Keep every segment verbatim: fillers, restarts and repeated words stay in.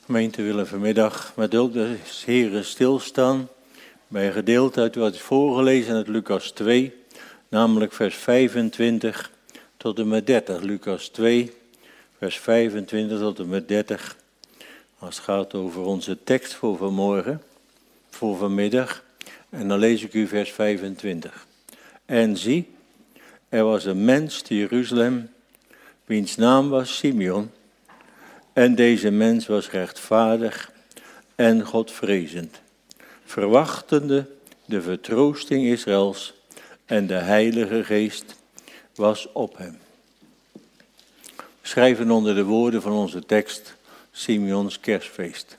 Gemeente willen vanmiddag met hulp des Heren stilstaan bij een gedeelte uit wat is voorgelezen uit Lucas twee, namelijk vers vijfentwintig tot en met dertig. Lucas twee, vers vijfentwintig tot en met dertig. Als het gaat over onze tekst voor vanmorgen, voor vanmiddag. En dan lees ik u vers vijfentwintig. En zie, er was een mens te Jeruzalem, wiens naam was Simeon. En deze mens was rechtvaardig en godvrezend, verwachtende de vertroosting Israëls, en de Heilige Geest was op hem. We schrijven onder de woorden van onze tekst Simeons kerstfeest.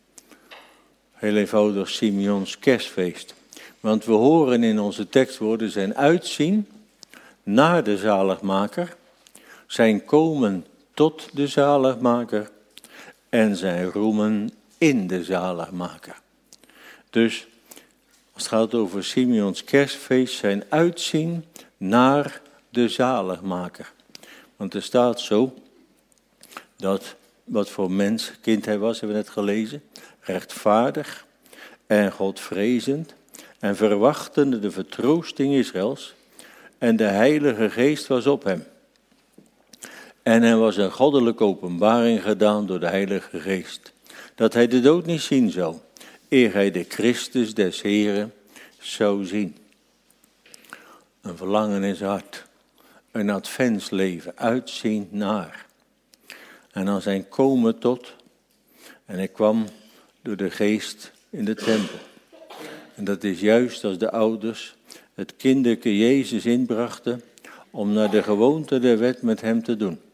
Heel eenvoudig Simeons kerstfeest. Want we horen in onze tekstwoorden zijn uitzien naar de zaligmaker, zijn komen tot de zaligmaker en zijn roemen in de zaligmaker. Dus als het gaat over Simeons kerstfeest, zijn uitzien naar de zaligmaker. Want er staat zo dat wat voor mens, kind hij was, hebben we net gelezen, rechtvaardig en godvrezend en verwachtende de vertroosting Israëls, en de Heilige Geest was op hem. En er was een goddelijke openbaring gedaan door de Heilige Geest, dat hij de dood niet zien zou, eer hij de Christus des Heren zou zien. Een verlangen in zijn hart, een adventsleven, uitzien naar. En dan zijn komen tot, en hij kwam door de Geest in de tempel. En dat is juist als de ouders het kinderke Jezus inbrachten om naar de gewoonte der wet met hem te doen.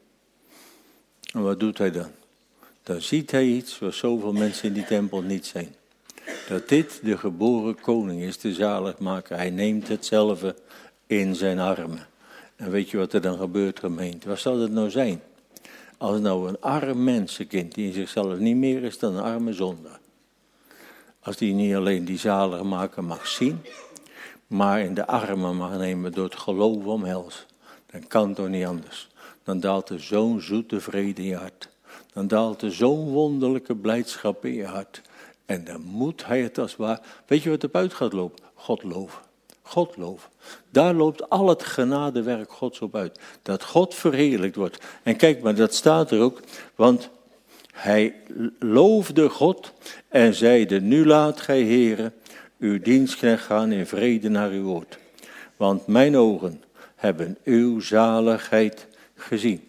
En wat doet hij dan? Dan ziet hij iets wat zoveel mensen in die tempel niet zijn. Dat dit de geboren koning is, de zaligmaker. Hij neemt hetzelfde in zijn armen. En weet je wat er dan gebeurt, gemeente? Wat zal het nou zijn? Als nou een arm mensenkind, die in zichzelf niet meer is dan een arme zondaar. Als die niet alleen die zaligmaker mag zien, maar in de armen mag nemen door het geloof omhelzen. Dan kan het toch niet anders. Dan daalt er zo'n zoete vrede in je hart. Dan daalt er zo'n wonderlijke blijdschap in je hart. En dan moet hij het als waar. Weet je wat op uit gaat lopen? God loven. God loven. Daar loopt al het genadewerk Gods op uit. Dat God verheerlijkt wordt. En kijk maar, dat staat er ook. Want hij loofde God en zeide: nu laat gij, Heere, uw dienstknecht gaan in vrede naar uw woord. Want mijn ogen hebben uw zaligheid gezien.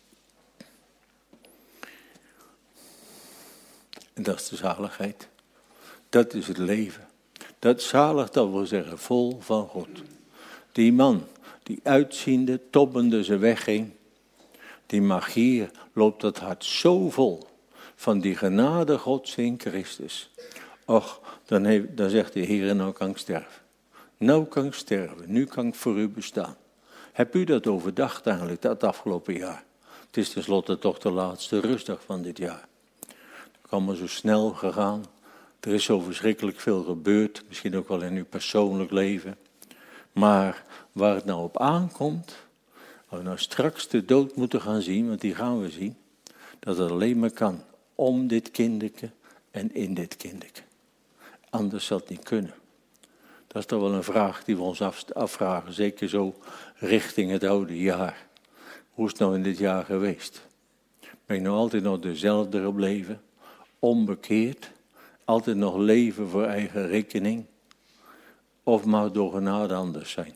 En dat is de zaligheid. Dat is het leven. Dat zalig, dat wil zeggen vol van God. Die man, die uitziende, tobbende zijn weg ging. Die mag hier, loopt dat hart zo vol van die genade Gods in Christus. Och, dan, heeft, dan zegt de Heer, nou kan ik sterven. Nou kan ik sterven, nu kan ik voor u bestaan. Heb u dat overdacht eigenlijk, dat afgelopen jaar? Het is tenslotte toch de laatste rustdag van dit jaar. Het is allemaal zo snel gegaan. Er is zo verschrikkelijk veel gebeurd, misschien ook wel in uw persoonlijk leven. Maar waar het nou op aankomt, als we nou straks de dood moeten gaan zien, want die gaan we zien, dat het alleen maar kan om dit kinderke en in dit kinderke. Anders zal het niet kunnen. Dat is toch wel een vraag die we ons afvragen, zeker zo richting het oude jaar. Hoe is het nou in dit jaar geweest? Ben ik nou altijd nog dezelfde gebleven, onbekeerd, altijd nog leven voor eigen rekening? Of mag het door genade anders zijn?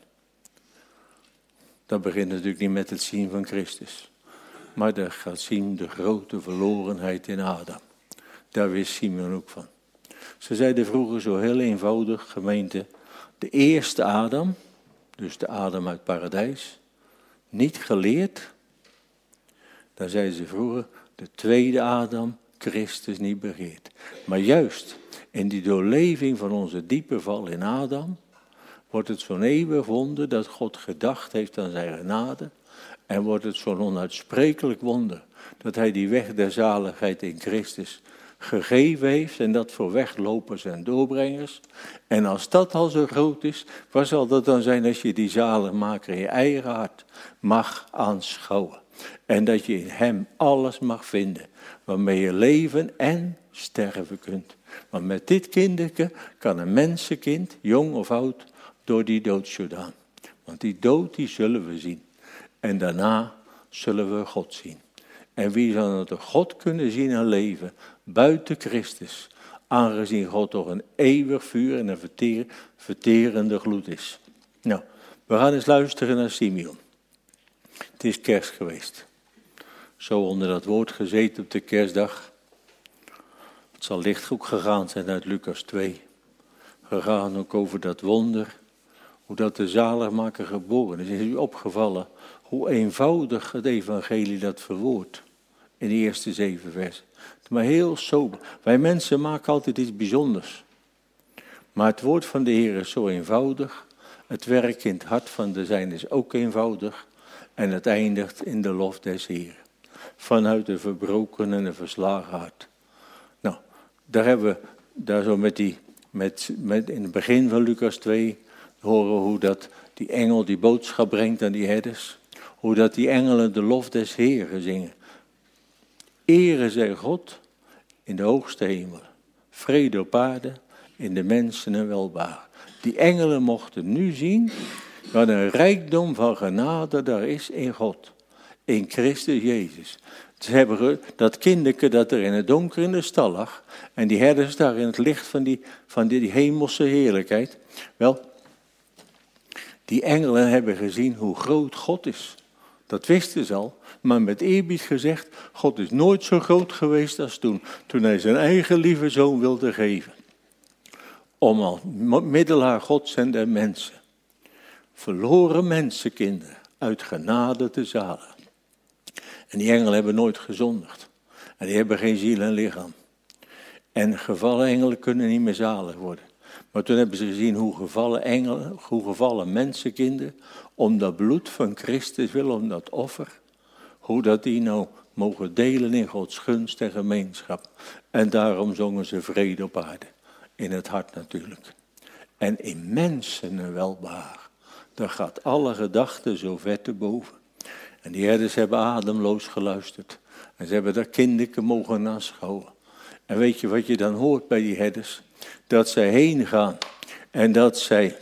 Dat begint natuurlijk niet met het zien van Christus. Maar dat gaat zien de grote verlorenheid in Adam. Daar wist Simeon ook van. Ze zeiden vroeger zo heel eenvoudig, gemeente, de eerste Adam, dus de Adam uit het paradijs, niet geleerd. Dan zeiden ze vroeger, de tweede Adam, Christus niet begeerd. Maar juist in die doorleving van onze diepe val in Adam, wordt het zo'n eeuwig wonder dat God gedacht heeft aan zijn genade. En wordt het zo'n onuitsprekelijk wonder dat hij die weg der zaligheid in Christus gegeven heeft. En dat voor weglopers en doorbrengers. En als dat al zo groot is, wat zal dat dan zijn als je die zaligmaker in je eigen hart mag aanschouwen. En dat je in hem alles mag vinden waarmee je leven en sterven kunt. Want met dit kinderke kan een mensenkind, jong of oud, door die doodsjordaan. Want die dood, die zullen we zien. En daarna zullen we God zien. En wie zal het God kunnen zien en leven buiten Christus, aangezien God toch een eeuwig vuur en een verteer, verterende gloed is. Nou, we gaan eens luisteren naar Simeon. Het is kerst geweest. Zo onder dat woord gezeten op de kerstdag. Het zal licht ook gegaan zijn uit Lucas twee. Gegaan ook over dat wonder, hoe dat de zaligmaker geboren is. Is u opgevallen hoe eenvoudig het evangelie dat verwoordt in de eerste zeven versen. Maar heel sober. Wij mensen maken altijd iets bijzonders. Maar het woord van de Heer is zo eenvoudig. Het werk in het hart van de zijne is ook eenvoudig. En het eindigt in de lof des Heeren. Vanuit een verbroken en een verslagen hart. Nou, daar hebben we, daar zo met die, met, met in het begin van Lucas twee, horen we hoe dat die engel die boodschap brengt aan die herders. Hoe dat die engelen de lof des Heeren zingen. Ere zij God in de hoogste hemel. Vrede op aarde, in de mensen en welbehagen. Die engelen mochten nu zien wat een rijkdom van genade daar is in God. In Christus Jezus. Ze hebben dat kinderke dat er in het donker in de stal lag. En die herders daar in het licht van die, van die, die hemelse heerlijkheid. Wel, die engelen hebben gezien hoe groot God is. Dat wisten ze al. Maar met eerbied gezegd, God is nooit zo groot geweest als toen. Toen hij zijn eigen lieve zoon wilde geven. Om als middelaar Gods en der mensen. Verloren mensenkinderen uit genade te zaligen. En die engelen hebben nooit gezondigd. En die hebben geen ziel en lichaam. En gevallen engelen kunnen niet meer zalig worden. Maar toen hebben ze gezien hoe gevallen engelen, hoe gevallen mensenkinderen, om dat bloed van Christus willen, om dat offer, hoe dat die nou mogen delen in Gods gunst en gemeenschap. En daarom zongen ze vrede op aarde. In het hart natuurlijk. En in mensen een welbehagen. Daar gaat alle gedachten zo ver te boven. En die herders hebben ademloos geluisterd. En ze hebben daar kinderken mogen aanschouwen. En weet je wat je dan hoort bij die herders? Dat zij heen gaan. En dat zij,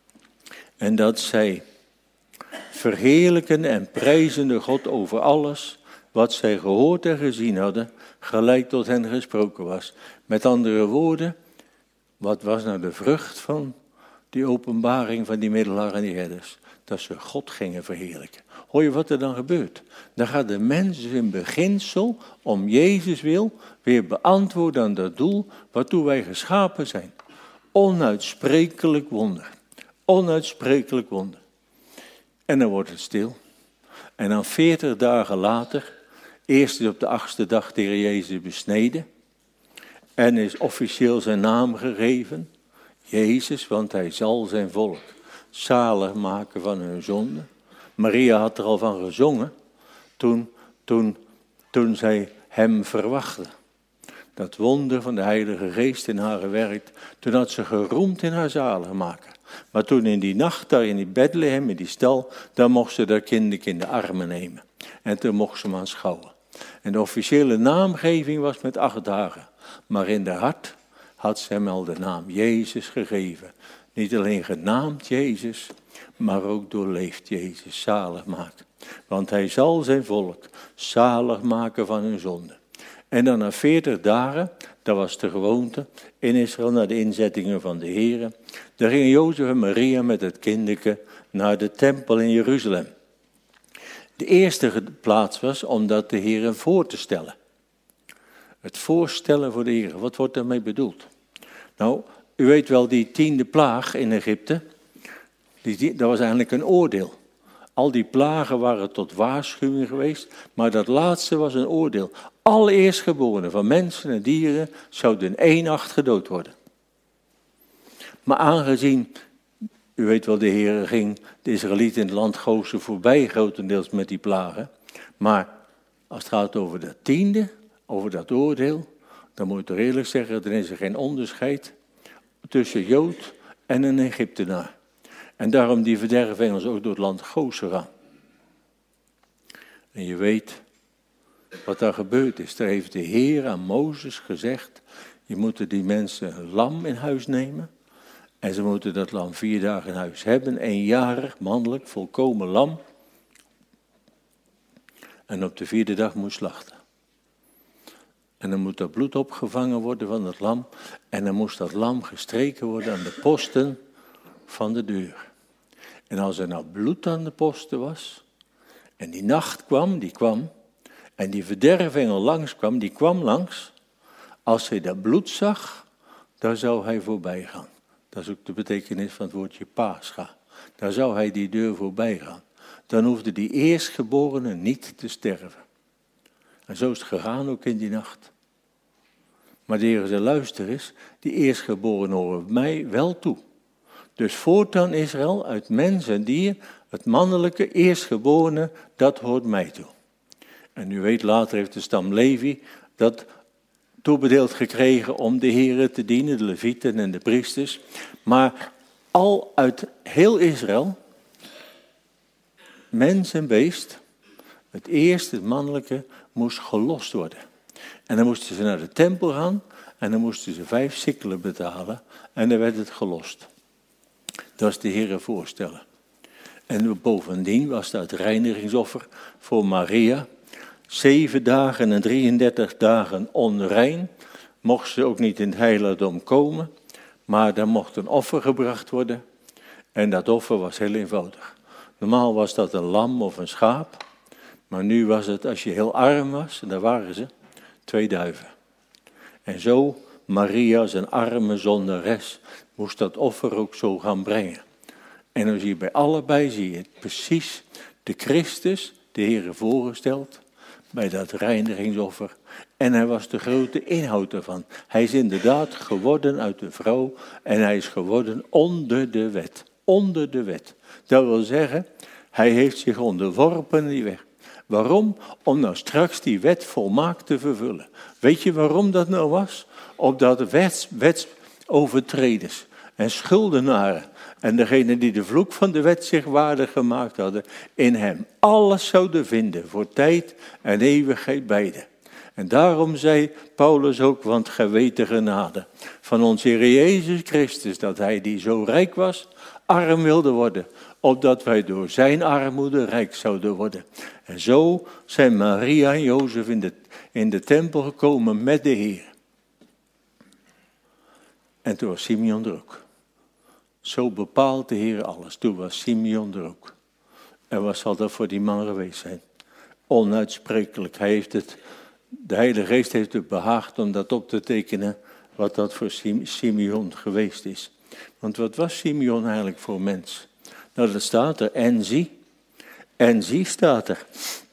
en dat zij verheerlijken en prijzen de God over alles wat zij gehoord en gezien hadden, gelijk tot hen gesproken was. Met andere woorden, wat was nou de vrucht van die openbaring van die middelaar en die herders? Dat ze God gingen verheerlijken. Hoor je wat er dan gebeurt? Dan gaat de mens in beginsel, om Jezus wil, weer beantwoorden aan dat doel waartoe wij geschapen zijn. Onuitsprekelijk wonder. Onuitsprekelijk wonder. En dan wordt het stil. En dan veertig dagen later, eerst is op de achtste dag de Heer Jezus besneden. En is officieel zijn naam gegeven. Jezus, want hij zal zijn volk zalig maken van hun zonde. Maria had er al van gezongen toen, toen, toen zij hem verwachtte. Dat wonder van de Heilige Geest in haar gewerkt. Toen had ze geroemd in haar zaligmaker. Maar toen in die nacht daar in die Bethlehem, in die stal, dan mocht ze dat kindertje in de armen nemen. En toen mocht ze hem aanschouwen. En de officiële naamgeving was met acht dagen. Maar in haar hart had ze hem al de naam Jezus gegeven. Niet alleen genaamd Jezus, maar ook doorleefd Jezus, zalig maken. Want hij zal zijn volk zalig maken van hun zonde. En dan na veertig dagen, dat was de gewoonte in Israël, na de inzettingen van de Heeren. Daar gingen Jozef en Maria met het kinderke naar de tempel in Jeruzalem. De eerste plaats was om dat de Heeren voor te stellen. Het voorstellen voor de Heeren, wat wordt daarmee bedoeld? Nou, u weet wel, die tiende plaag in Egypte, die, die, dat was eigenlijk een oordeel. Al die plagen waren tot waarschuwing geweest, maar dat laatste was een oordeel. Alle eerstgeborenen van mensen en dieren zouden in één nacht gedood worden. Maar aangezien, u weet wel, de Heer ging de Israëlieten in het land Gozen voorbij, grotendeels met die plagen. Maar als het gaat over dat tiende, over dat oordeel, dan moet ik toch eerlijk zeggen, dan is er geen onderscheid tussen Jood en een Egyptenaar. En daarom die verderfengels ook door het land Gozen gaan. En je weet, wat daar gebeurd is. Daar heeft de Heer aan Mozes gezegd, je moet die mensen een lam in huis nemen. En ze moeten dat lam vier dagen in huis hebben, eenjarig, mannelijk, volkomen lam. En op de vierde dag moet slachten. En dan moet dat bloed opgevangen worden van het lam. En dan moest dat lam gestreken worden aan de posten van de deur. En als er nou bloed aan de posten was, en die nacht kwam, die kwam, en die verdervengel langs kwam, die kwam langs. Als hij dat bloed zag, dan zou hij voorbij gaan. Dat is ook de betekenis van het woordje Pascha. Dan zou hij die deur voorbij gaan. Dan hoefde die eerstgeborene niet te sterven. En zo is het gegaan ook in die nacht. Maar de Heer zei, luister eens, die eerstgeborenen horen mij wel toe. Dus voortaan Israël, uit mens en dier, het mannelijke eerstgeborene, dat hoort mij toe. En u weet, later heeft de stam Levi dat toebedeeld gekregen om de Heere te dienen, de Levieten en de priesters. Maar al uit heel Israël, mens en beest, het eerste, het mannelijke, moest gelost worden. En dan moesten ze naar de tempel gaan en dan moesten ze vijf sikkelen betalen en dan werd het gelost. Dat is de Heere voorstellen. En bovendien was dat het reinigingsoffer voor Maria. Zeven dagen en drieëndertig dagen onrein. Mocht ze ook niet in het heiligdom komen. Maar er mocht een offer gebracht worden. En dat offer was heel eenvoudig. Normaal was dat een lam of een schaap. Maar nu was het, als je heel arm was, en daar waren ze, twee duiven. En zo, Maria als een arme zondares, moest dat offer ook zo gaan brengen. En dan zie je bij allebei, zie je precies de Christus, de Heere voorgesteld, bij dat reinigingsoffer. En hij was de grote inhoud ervan. Hij is inderdaad geworden uit de vrouw en hij is geworden onder de wet. Onder de wet. Dat wil zeggen, hij heeft zich onderworpen in die weg. Waarom? Om nou straks die wet volmaakt te vervullen. Weet je waarom dat nou was? Opdat wets, wetsovertreders en schuldenaren en degenen die de vloek van de wet zich waardig gemaakt hadden, in hem alles zouden vinden, voor tijd en eeuwigheid beide. En daarom zei Paulus ook, want gij weet de genade van onze Heer Jezus Christus, dat hij die zo rijk was, arm wilde worden, opdat wij door zijn armoede rijk zouden worden. En zo zijn Maria en Jozef in de, in de tempel gekomen met de Heer. En toen was Simeon er ook. Zo bepaalt de Heer alles. Toen was Simeon er ook. En wat zal dat voor die man geweest zijn? Onuitsprekelijk. Hij heeft het, de Heilige Geest heeft het behaagd om dat op te tekenen, wat dat voor Simeon geweest is. Want wat was Simeon eigenlijk voor mens? Nou, dat staat er. En zie. En zie staat er.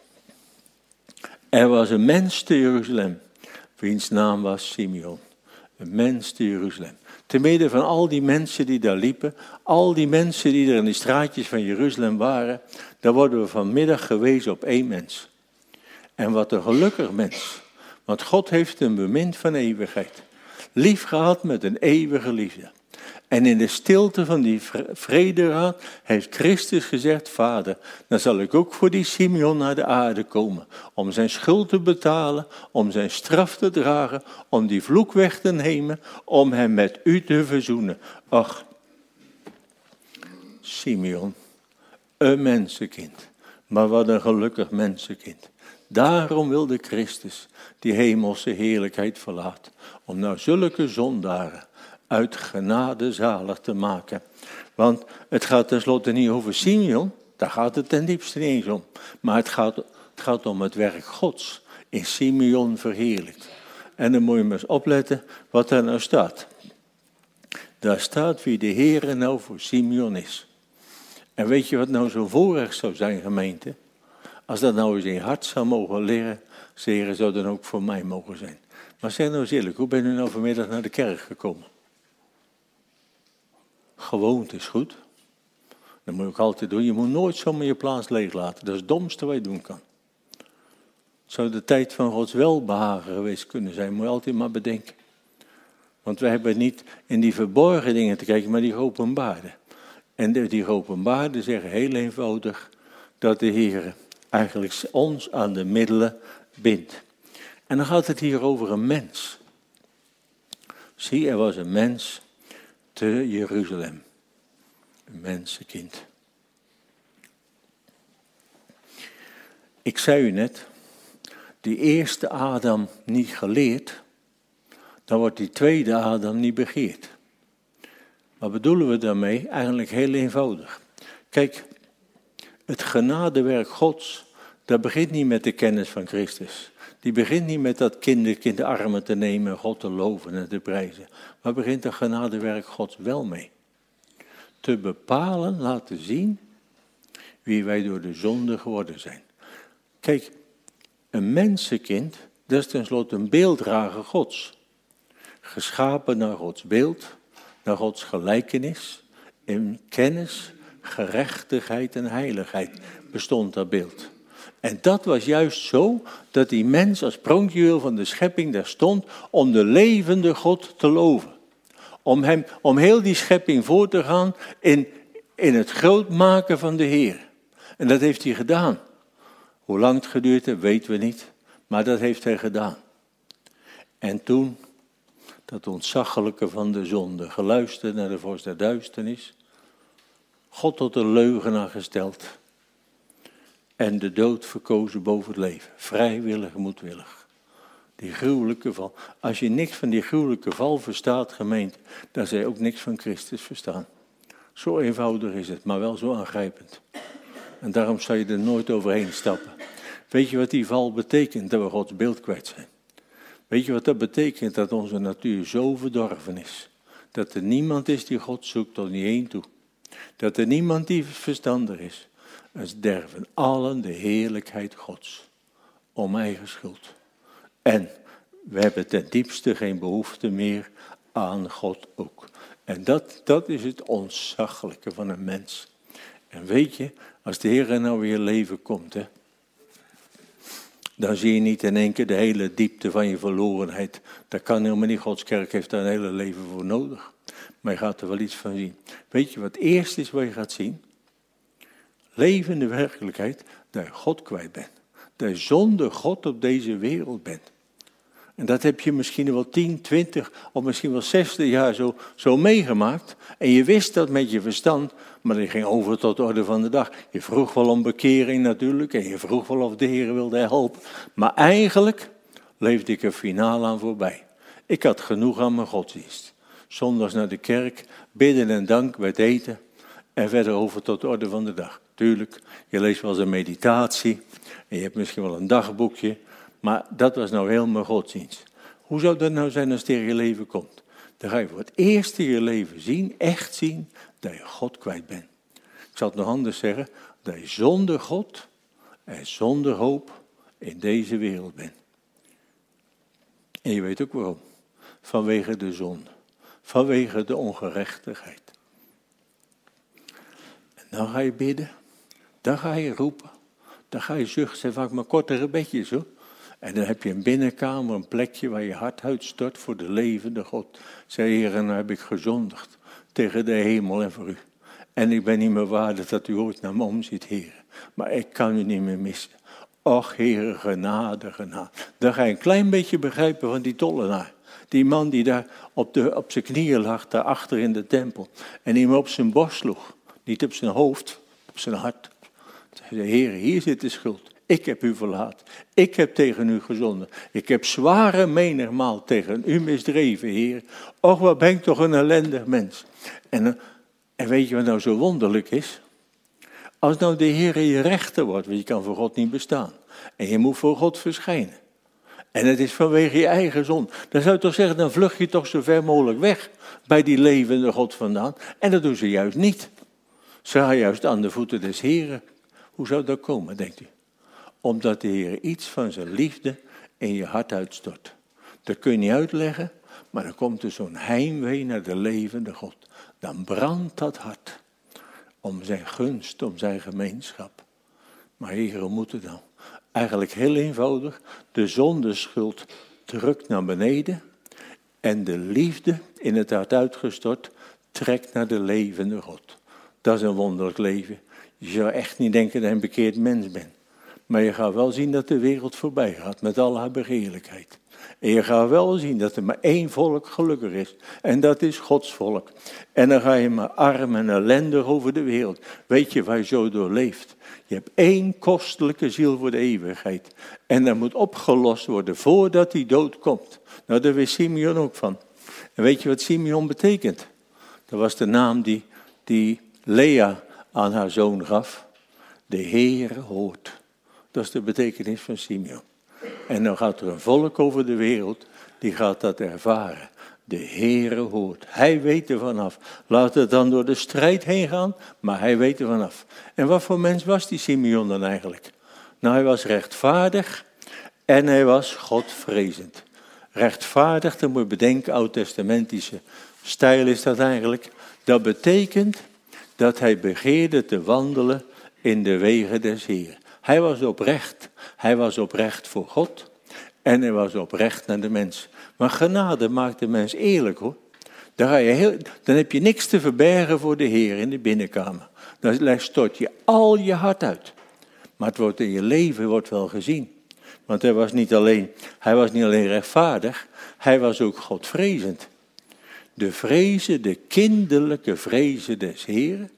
Er was een mens te Jeruzalem, wiens naam was Simeon. Een mens te Jeruzalem. Te midden van al die mensen die daar liepen, al die mensen die er in de straatjes van Jeruzalem waren, daar worden we vanmiddag gewezen op één mens. En wat een gelukkig mens. Want God heeft hem bemind van eeuwigheid. Lief gehad met een eeuwige liefde. En in de stilte van die vrederaad heeft Christus gezegd, Vader, dan zal ik ook voor die Simeon naar de aarde komen. Om zijn schuld te betalen, om zijn straf te dragen, om die vloek weg te nemen, om hem met u te verzoenen. Ach, Simeon, een mensenkind, maar wat een gelukkig mensenkind. Daarom wilde Christus die hemelse heerlijkheid verlaten, om nou zulke zondaren uit genade zalig te maken. Want het gaat tenslotte niet over Simeon, daar gaat het ten diepste niet eens om. Maar het gaat, het gaat om het werk Gods, in Simeon verheerlijkt. En dan moet je maar eens opletten wat daar nou staat. Daar staat wie de Heere nou voor Simeon is. En weet je wat nou zo'n voorrecht zou zijn, gemeente? Als dat nou eens in je hart zou mogen leren, Heere, zou dan ook voor mij mogen zijn. Maar zeg nou eens eerlijk, hoe ben u nou vanmiddag naar de kerk gekomen? Gewoonte is goed. Dat moet je ook altijd doen. Je moet nooit zomaar je plaats leeg laten. Dat is het domste wat je doen kan. Het zou de tijd van Gods welbehagen geweest kunnen zijn. Moet je altijd maar bedenken. Want wij hebben niet in die verborgen dingen te kijken, maar die geopenbaarde. En die geopenbaarden zeggen heel eenvoudig dat de Heer eigenlijk ons aan de middelen bindt. En dan gaat het hier over een mens. Zie, er was een mens te Jeruzalem. Een mensenkind. Ik zei u net, die eerste Adam niet geleerd, dan wordt die tweede Adam niet begeerd. Wat bedoelen we daarmee? Eigenlijk heel eenvoudig. Kijk, het genadewerk Gods, dat begint niet met de kennis van Christus. Die begint niet met dat kindertje in de armen te nemen en God te loven en te prijzen. Maar begint het genadewerk Gods wel mee. Te bepalen, laten zien wie wij door de zonde geworden zijn. Kijk, een mensenkind, dat is tenslotte een beelddrager Gods. Geschapen naar Gods beeld, naar Gods gelijkenis, in kennis, gerechtigheid en heiligheid bestond dat beeld. En dat was juist zo dat die mens als pronkjuweel van de schepping daar stond om de levende God te loven. Om, hem, om heel die schepping voor te gaan in, in het grootmaken van de Heer. En dat heeft hij gedaan. Hoe lang het geduurd heeft, weten we niet. Maar dat heeft hij gedaan. En toen, dat ontzaglijke van de zonde, geluisterd naar de vorst der duisternis, God tot een leugenaar gesteld en de dood verkozen boven het leven. Vrijwillig, moedwillig. Die gruwelijke val. Als je niks van die gruwelijke val verstaat, gemeente, dan zou je ook niks van Christus verstaan. Zo eenvoudig is het, maar wel zo aangrijpend. En daarom zou je er nooit overheen stappen. Weet je wat die val betekent? Dat we Gods beeld kwijt zijn. Weet je wat dat betekent? Dat onze natuur zo verdorven is. Dat er niemand is die God zoekt tot niet één toe. Dat er niemand die verstandig is. En derven allen de heerlijkheid Gods. Om eigen schuld. En we hebben ten diepste geen behoefte meer aan God ook. En dat, dat is het ontzaglijke van een mens. En weet je, als de Heer nou weer leven komt, hè, dan zie je niet in één keer de hele diepte van je verlorenheid. Dat kan helemaal niet. Gods kerk heeft daar een hele leven voor nodig. Maar je gaat er wel iets van zien. Weet je wat het eerste is wat je gaat zien? Levende werkelijkheid, dat je God kwijt bent. Dat je zonder God op deze wereld bent. En dat heb je misschien wel tien, twintig of misschien wel zestig jaar zo, zo meegemaakt. En je wist dat met je verstand, maar je ging over tot de orde van de dag. Je vroeg wel om bekering natuurlijk en je vroeg wel of de Heer wilde helpen. Maar eigenlijk leefde ik er finaal aan voorbij. Ik had genoeg aan mijn godsdienst. Zondags naar de kerk, bidden en dank met eten en verder over tot de orde van de dag. Tuurlijk, je leest wel eens een meditatie en je hebt misschien wel een dagboekje. Maar dat was nou heel mijn godsdienst. Hoe zou dat nou zijn als het in je leven komt? Dan ga je voor het eerst in je leven zien, echt zien, dat je God kwijt bent. Ik zal het nog anders zeggen, dat je zonder God en zonder hoop in deze wereld bent. En je weet ook waarom. Vanwege de zonde. Vanwege de ongerechtigheid. En dan ga je bidden. Dan ga je roepen. Dan ga je zuchten. Zijn vaak maar kortere bedjes hoor. En dan heb je een binnenkamer, een plekje waar je hart uitstort voor de levende God. Zeg, Heer, en nou heb ik gezondigd tegen de hemel en voor u. En ik ben niet meer waardig dat u ooit naar me omziet, Heer. Maar ik kan u niet meer missen. Och, Heer, genade, genade. Dan ga je een klein beetje begrijpen van die tollenaar. Die man die daar op, de, op zijn knieën lag, daar achter in de tempel. En die hem op zijn borst sloeg. Niet op zijn hoofd, op zijn hart. Hij zei, Heer, hier zit de schuld. Ik heb u verlaten. Ik heb tegen u gezonden. Ik heb zware menigmaal tegen u misdreven, Heer. Och, wat ben ik toch een ellendig mens. En, en weet je wat nou zo wonderlijk is? Als nou de Heer je rechter wordt, want je kan voor God niet bestaan. En je moet voor God verschijnen. En het is vanwege je eigen zonde. Dan zou je toch zeggen, dan vlug je toch zo ver mogelijk weg bij die levende God vandaan. En dat doen ze juist niet. Ze gaan juist aan de voeten des Heren. Hoe zou dat komen, denkt u? Omdat de Heer iets van zijn liefde in je hart uitstort. Dat kun je niet uitleggen, maar dan komt er zo'n heimwee naar de levende God. Dan brandt dat hart om zijn gunst, om zijn gemeenschap. Maar Heer, hoe moet het dan? Eigenlijk heel eenvoudig, de zondeschuld drukt naar beneden en de liefde in het hart uitgestort trekt naar de levende God. Dat is een wonderlijk leven. Je zou echt niet denken dat je een bekeerd mens bent. Maar je gaat wel zien dat de wereld voorbij gaat met al haar begeerlijkheid. En je gaat wel zien dat er maar één volk gelukkig is. En dat is Gods volk. En dan ga je maar arm en ellendig over de wereld. Weet je waar je zo door leeft? Je hebt één kostelijke ziel voor de eeuwigheid. En dat moet opgelost worden voordat die dood komt. Nou, daar wist Simeon ook van. En weet je wat Simeon betekent? Dat was de naam die, die Lea aan haar zoon gaf. De Heere hoort. Dat is de betekenis van Simeon. En dan gaat er een volk over de wereld, die gaat dat ervaren. De Heere hoort. Hij weet er vanaf. Laat het dan door de strijd heen gaan, maar hij weet er vanaf. En wat voor mens was die Simeon dan eigenlijk? Nou, hij was rechtvaardig en hij was godvrezend. Rechtvaardig, dan moet je bedenken, oud-testamentische stijl is dat eigenlijk. Dat betekent dat hij begeerde te wandelen in de wegen des Heeren. Hij was oprecht. Hij was oprecht voor God en hij was oprecht naar de mens. Maar genade maakt de mens eerlijk, hoor. Dan, ga je heel, dan heb je niks te verbergen voor de Heer in de binnenkamer. Dan stort je al je hart uit. Maar het wordt in je leven wordt wel gezien. Want hij was niet alleen, hij was niet alleen rechtvaardig, hij was ook godvrezend. De vrezen, de kinderlijke vrezen des Heeren.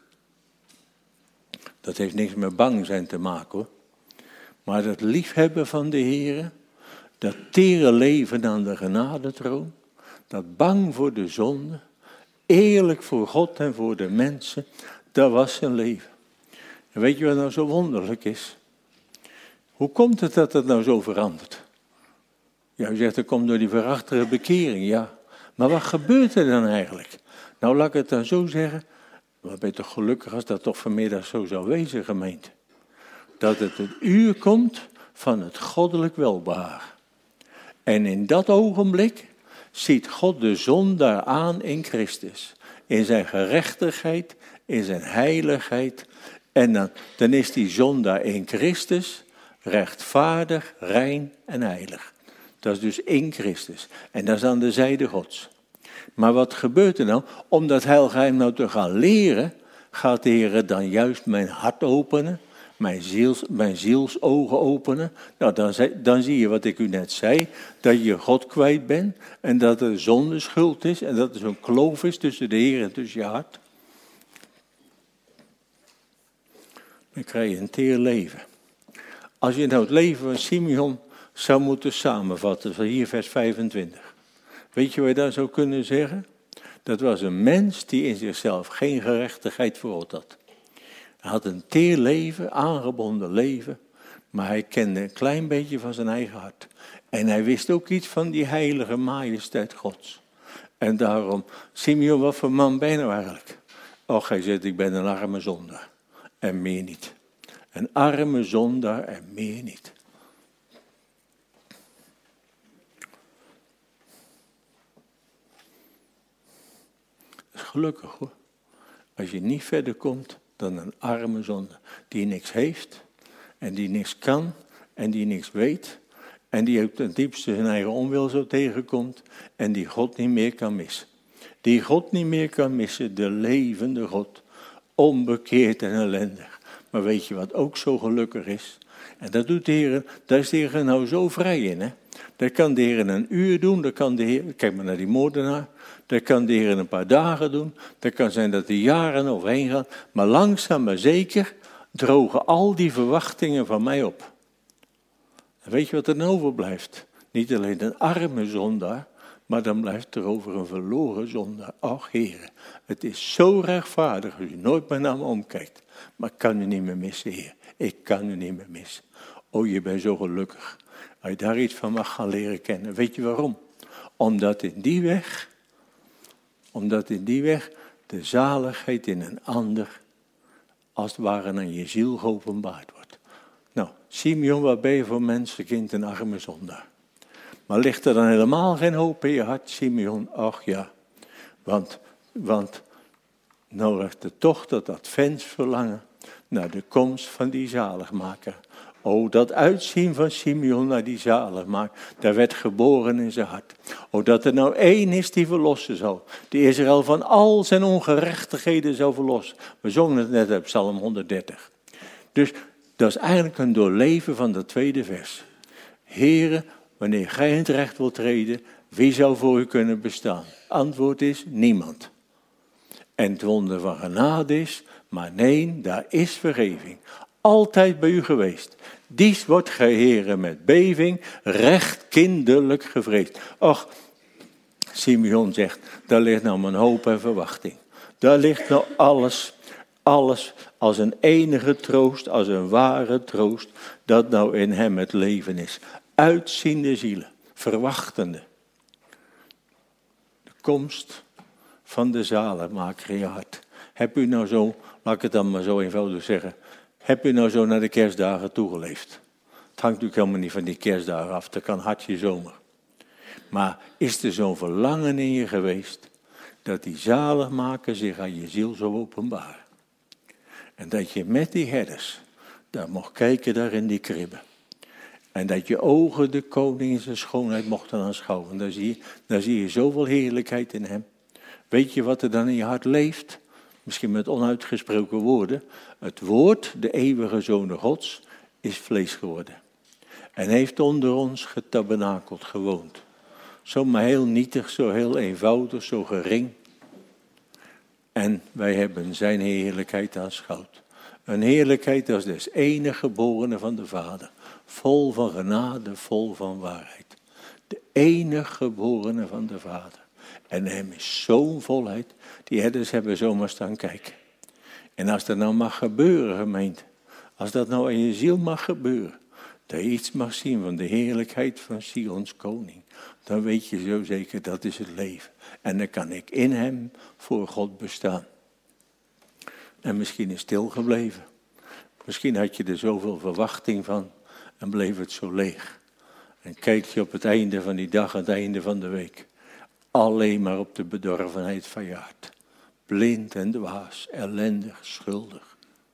Dat heeft niks met bang zijn te maken, hoor. Maar dat liefhebben van de Heere, dat tere leven aan de genadetroon, dat bang voor de zonde, eerlijk voor God en voor de mensen, dat was zijn leven. En weet je wat nou zo wonderlijk is? Hoe komt het dat het nou zo verandert? Ja, u zegt dat komt door die verachtige bekering, ja. Maar wat gebeurt er dan eigenlijk? Nou, laat ik het dan zo zeggen. Wat ben je toch gelukkig als dat toch vanmiddag zo zou wezen, gemeente. Dat het het uur komt van het goddelijk welbehagen. En in dat ogenblik ziet God de zondaar aan in Christus. In zijn gerechtigheid, in zijn heiligheid. En dan, dan is die zondaar in Christus rechtvaardig, rein en heilig. Dat is dus in Christus. En dat is aan de zijde Gods. Maar wat gebeurt er nou? Om dat heilgeheim nou te gaan leren, gaat de Heer dan juist mijn hart openen. Mijn, ziels, mijn zielsogen openen. Nou, dan, dan zie je wat ik u net zei. Dat je God kwijt bent. En dat er zonde schuld is. En dat er zo'n kloof is tussen de Heer en tussen je hart. Dan krijg je een teer leven. Als je nou het leven van Simeon zou moeten samenvatten. Van hier vers vijfentwintig. Weet je wat je daar zou kunnen zeggen? Dat was een mens die in zichzelf geen gerechtigheid voor God had. Hij had een teer leven, aangebonden leven, maar hij kende een klein beetje van zijn eigen hart. En hij wist ook iets van die heilige majesteit Gods. En daarom, Simeon, wat voor man ben je nou eigenlijk? Och, hij zegt, ik ben een arme zondaar. En meer niet. Een arme zondaar en meer niet. Dat is gelukkig, hoor. Als je niet verder komt dan een arme zondaar. Die niks heeft. En die niks kan. En die niks weet. En die ook ten diepste zijn eigen onwil zo tegenkomt. En die God niet meer kan missen. Die God niet meer kan missen. De levende God. Onbekeerd en ellendig. Maar weet je wat ook zo gelukkig is? En dat doet de Heer, daar is de Heer nou zo vrij in. Hè? Dat kan de Heer in een uur doen. Dat kan de Heer, kijk maar naar die moordenaar. Dat kan de Heer in een paar dagen doen. Dat kan zijn dat er jaren overheen gaan. Maar langzaam maar zeker drogen al die verwachtingen van mij op. En weet je wat er nou overblijft? Niet alleen een arme zondaar, maar dan blijft er over een verloren zondaar. Ach, Heer, het is zo rechtvaardig als u nooit meer naar me omkijkt. Maar ik kan u niet meer missen, Heer. Ik kan u niet meer missen. Oh, je bent zo gelukkig. Als je daar iets van mag gaan leren kennen. Weet je waarom? Omdat in die weg, omdat in die weg de zaligheid in een ander, als het ware aan je ziel geopenbaard wordt. Nou, Simeon, wat ben je voor mensenkind, een arme zondaar. Maar ligt er dan helemaal geen hoop in je hart, Simeon? Ach ja, want, want nou ligt er toch dat adventsverlangen naar de komst van die zaligmaker. Oh, dat uitzien van Simeon naar die zaligmaker, daar werd geboren in zijn hart. Oh, dat er nou één is die verlossen zal, die Israël van al zijn ongerechtigheden zou verlossen. We zongen het net op Psalm honderddertig. Dus Dat is eigenlijk een doorleven van dat tweede vers. Heere, wanneer gij in het recht wilt treden, wie zou voor u kunnen bestaan? Antwoord is niemand. En het wonder van genade is, maar nee, daar is vergeving. Altijd bij u geweest. Dies wordt gij, Heere, met beving, recht kinderlijk gevreesd. Och, Simeon zegt, daar ligt nou mijn hoop en verwachting. Daar ligt nou alles, alles als een enige troost, als een ware troost, dat nou in hem het leven is. Uitziende zielen, verwachtende. De komst van de zaligmaker in je hart. Heb u nou zo, laat ik het dan maar zo eenvoudig zeggen, heb u nou zo naar de kerstdagen toegeleefd? Het hangt natuurlijk helemaal niet van die kerstdagen af, dat kan hartje zomer. Maar is er zo'n verlangen in je geweest, dat die zaligmaker zich aan je ziel zou openbaren? En dat je met die herders, daar mocht kijken daar in die kribbe. En dat je ogen de koning in zijn schoonheid mochten aanschouwen. Daar zie je, daar zie je zoveel heerlijkheid in hem. Weet je wat er dan in je hart leeft? Misschien met onuitgesproken woorden. Het woord, de eeuwige Zoon Gods, is vlees geworden. En heeft onder ons getabernakeld gewoond. Zo maar heel nietig, zo heel eenvoudig, zo gering. En wij hebben zijn heerlijkheid aanschouwd. Een heerlijkheid als des enige geborene van de Vader. Vol van genade, vol van waarheid. De enige geborene van de Vader. En hem is zo'n volheid, die herders hebben zomaar staan kijken. En als dat nou mag gebeuren, gemeente. Als dat nou in je ziel mag gebeuren. Dat je iets mag zien van de heerlijkheid van Sions koning. Dan weet je zo zeker, dat is het leven. En dan kan ik in hem voor God bestaan. En misschien is stil gebleven. Misschien had je er zoveel verwachting van. En bleef het zo leeg. En kijk je op het einde van die dag, aan het einde van de week. Alleen maar op de bedorvenheid van je hart. Blind en dwaas, ellendig, schuldig.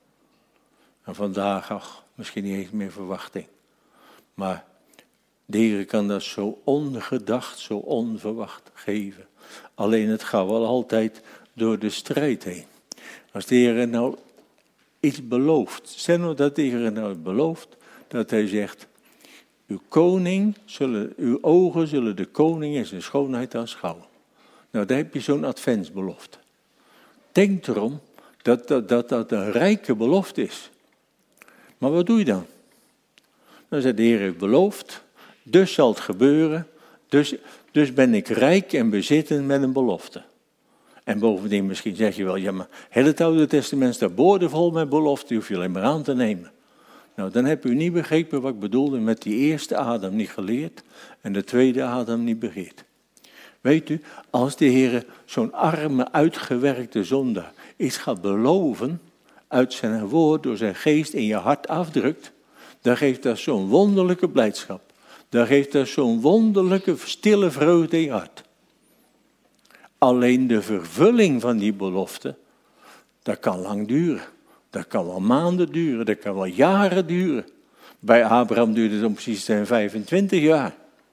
En vandaag, ach, misschien niet eens meer verwachting. Maar de Heer kan dat zo ongedacht, zo onverwacht geven. Alleen het gaat wel altijd door de strijd heen. Als de Heer nou iets belooft. Stel nou dat de Heer nou belooft dat hij zegt. Uw koning, zullen, uw ogen zullen de koning in zijn schoonheid aanschouwen. Nou, daar heb je zo'n adventsbelofte. Denk erom dat dat, dat dat een rijke belofte is. Maar wat doe je dan? Dan zegt de Heer heeft beloofd, dus zal het gebeuren, dus, dus ben ik rijk en bezittend met een belofte. En bovendien misschien zeg je wel, ja maar heel het Oude Testament staat boordevol met beloften, die hoef je alleen maar aan te nemen. Nou, dan heb u niet begrepen wat ik bedoelde met die eerste Adam niet geleerd en de tweede Adam niet begeerd. Weet u, als de Heer zo'n arme, uitgewerkte zondaar iets gaat beloven, uit zijn woord, door zijn geest in je hart afdrukt, dan geeft dat zo'n wonderlijke blijdschap. Dan geeft dat zo'n wonderlijke, stille vreugde in je hart. Alleen de vervulling van die belofte, dat kan lang duren. Dat kan wel maanden duren, dat kan wel jaren duren. Bij Abraham duurde het om precies zijn vijfentwintig jaar.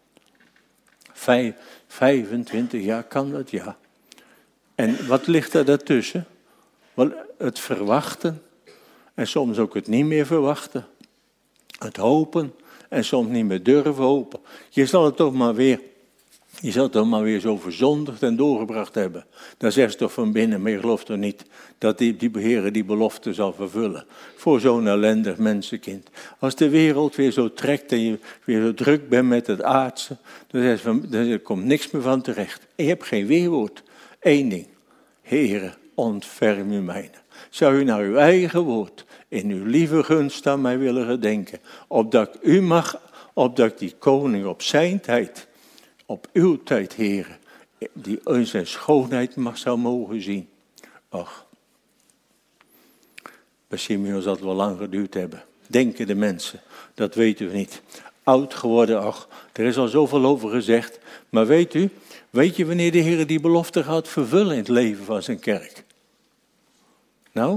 Vijf, vijfentwintig jaar kan dat, ja. En wat ligt er daartussen? Wel, het verwachten en soms ook het niet meer verwachten. Het hopen en soms niet meer durven hopen. Je zal het toch maar weer, je zal het toch maar weer zo verzondigd en doorgebracht hebben. Dan zegt ze toch van binnen, maar je gelooft toch niet dat die, die Heer die belofte zal vervullen. Voor zo'n ellendig mensenkind. Als de wereld weer zo trekt en je weer zo druk bent met het aardse, dan zegt ze van, er komt niks meer van terecht. En je hebt geen weerwoord. Eén ding. Heere, ontferm u mij. Zou u naar uw eigen woord in uw lieve gunst aan mij willen gedenken, opdat ik u mag, opdat ik die koning op zijn tijd, op uw tijd, Heere, die in zijn schoonheid mag zou mogen zien. Och, bij Simeon zal het wel lang geduurd hebben. Denken de mensen, dat weten we niet. Oud geworden, ach, er is al zoveel over gezegd. Maar weet u, weet je wanneer de Heer die belofte gaat vervullen in het leven van zijn kerk? Nou,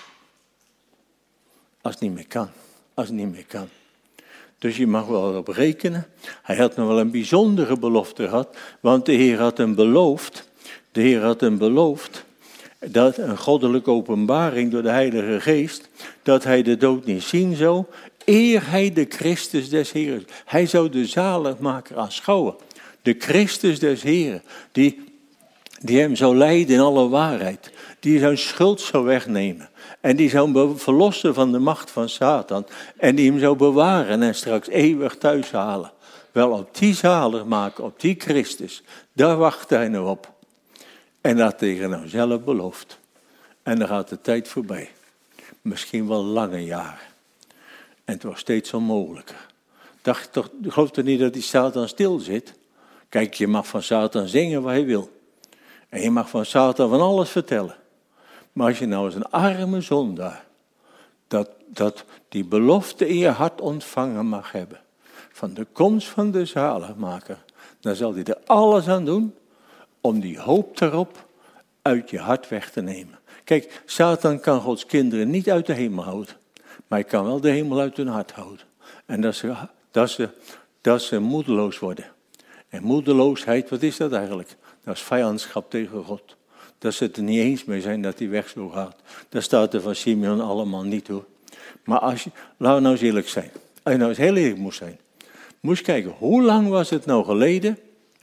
als het niet meer kan. Als het niet meer kan. Dus je mag wel op rekenen. Hij had nog wel een bijzondere belofte gehad. Want de Heer had hem beloofd. De Heer had hem beloofd. Dat een goddelijke openbaring door de Heilige Geest, dat hij de dood niet zien zou, eer hij de Christus des Heren. Hij zou de zaligmaker aanschouwen. De Christus des Heren, die, die hem zou leiden in alle waarheid. Die zijn schuld zou wegnemen. En die zou hem verlossen van de macht van Satan. En die hem zou bewaren en straks eeuwig thuis halen. Wel, op die zaligmaker, op die Christus, daar wacht hij nou op. En dat tegen hem zelf belooft. En dan gaat de tijd voorbij. Misschien wel lange jaren. En het wordt steeds onmogelijker. Dacht toch, geloof toch niet dat die Satan stil zit? Kijk, je mag van Satan zingen wat hij wil. En je mag van Satan van alles vertellen. Maar als je nou als een arme zondaar, dat, dat die belofte in je hart ontvangen mag hebben. Van de komst van de zaligmaker. Dan zal hij er alles aan doen om die hoop erop uit je hart weg te nemen. Kijk, Satan kan Gods kinderen niet uit de hemel houden. Maar hij kan wel de hemel uit hun hart houden. En dat ze, dat ze, dat ze moedeloos worden. En moedeloosheid, wat is dat eigenlijk? Dat is vijandschap tegen God. Dat ze het er niet eens mee zijn dat hij weg zo gaat. Dat staat er van Simeon allemaal niet hoor. Maar als je, laten we nou eens eerlijk zijn. Als je nou eens heel eerlijk moest zijn. Moest kijken, hoe lang was het nou geleden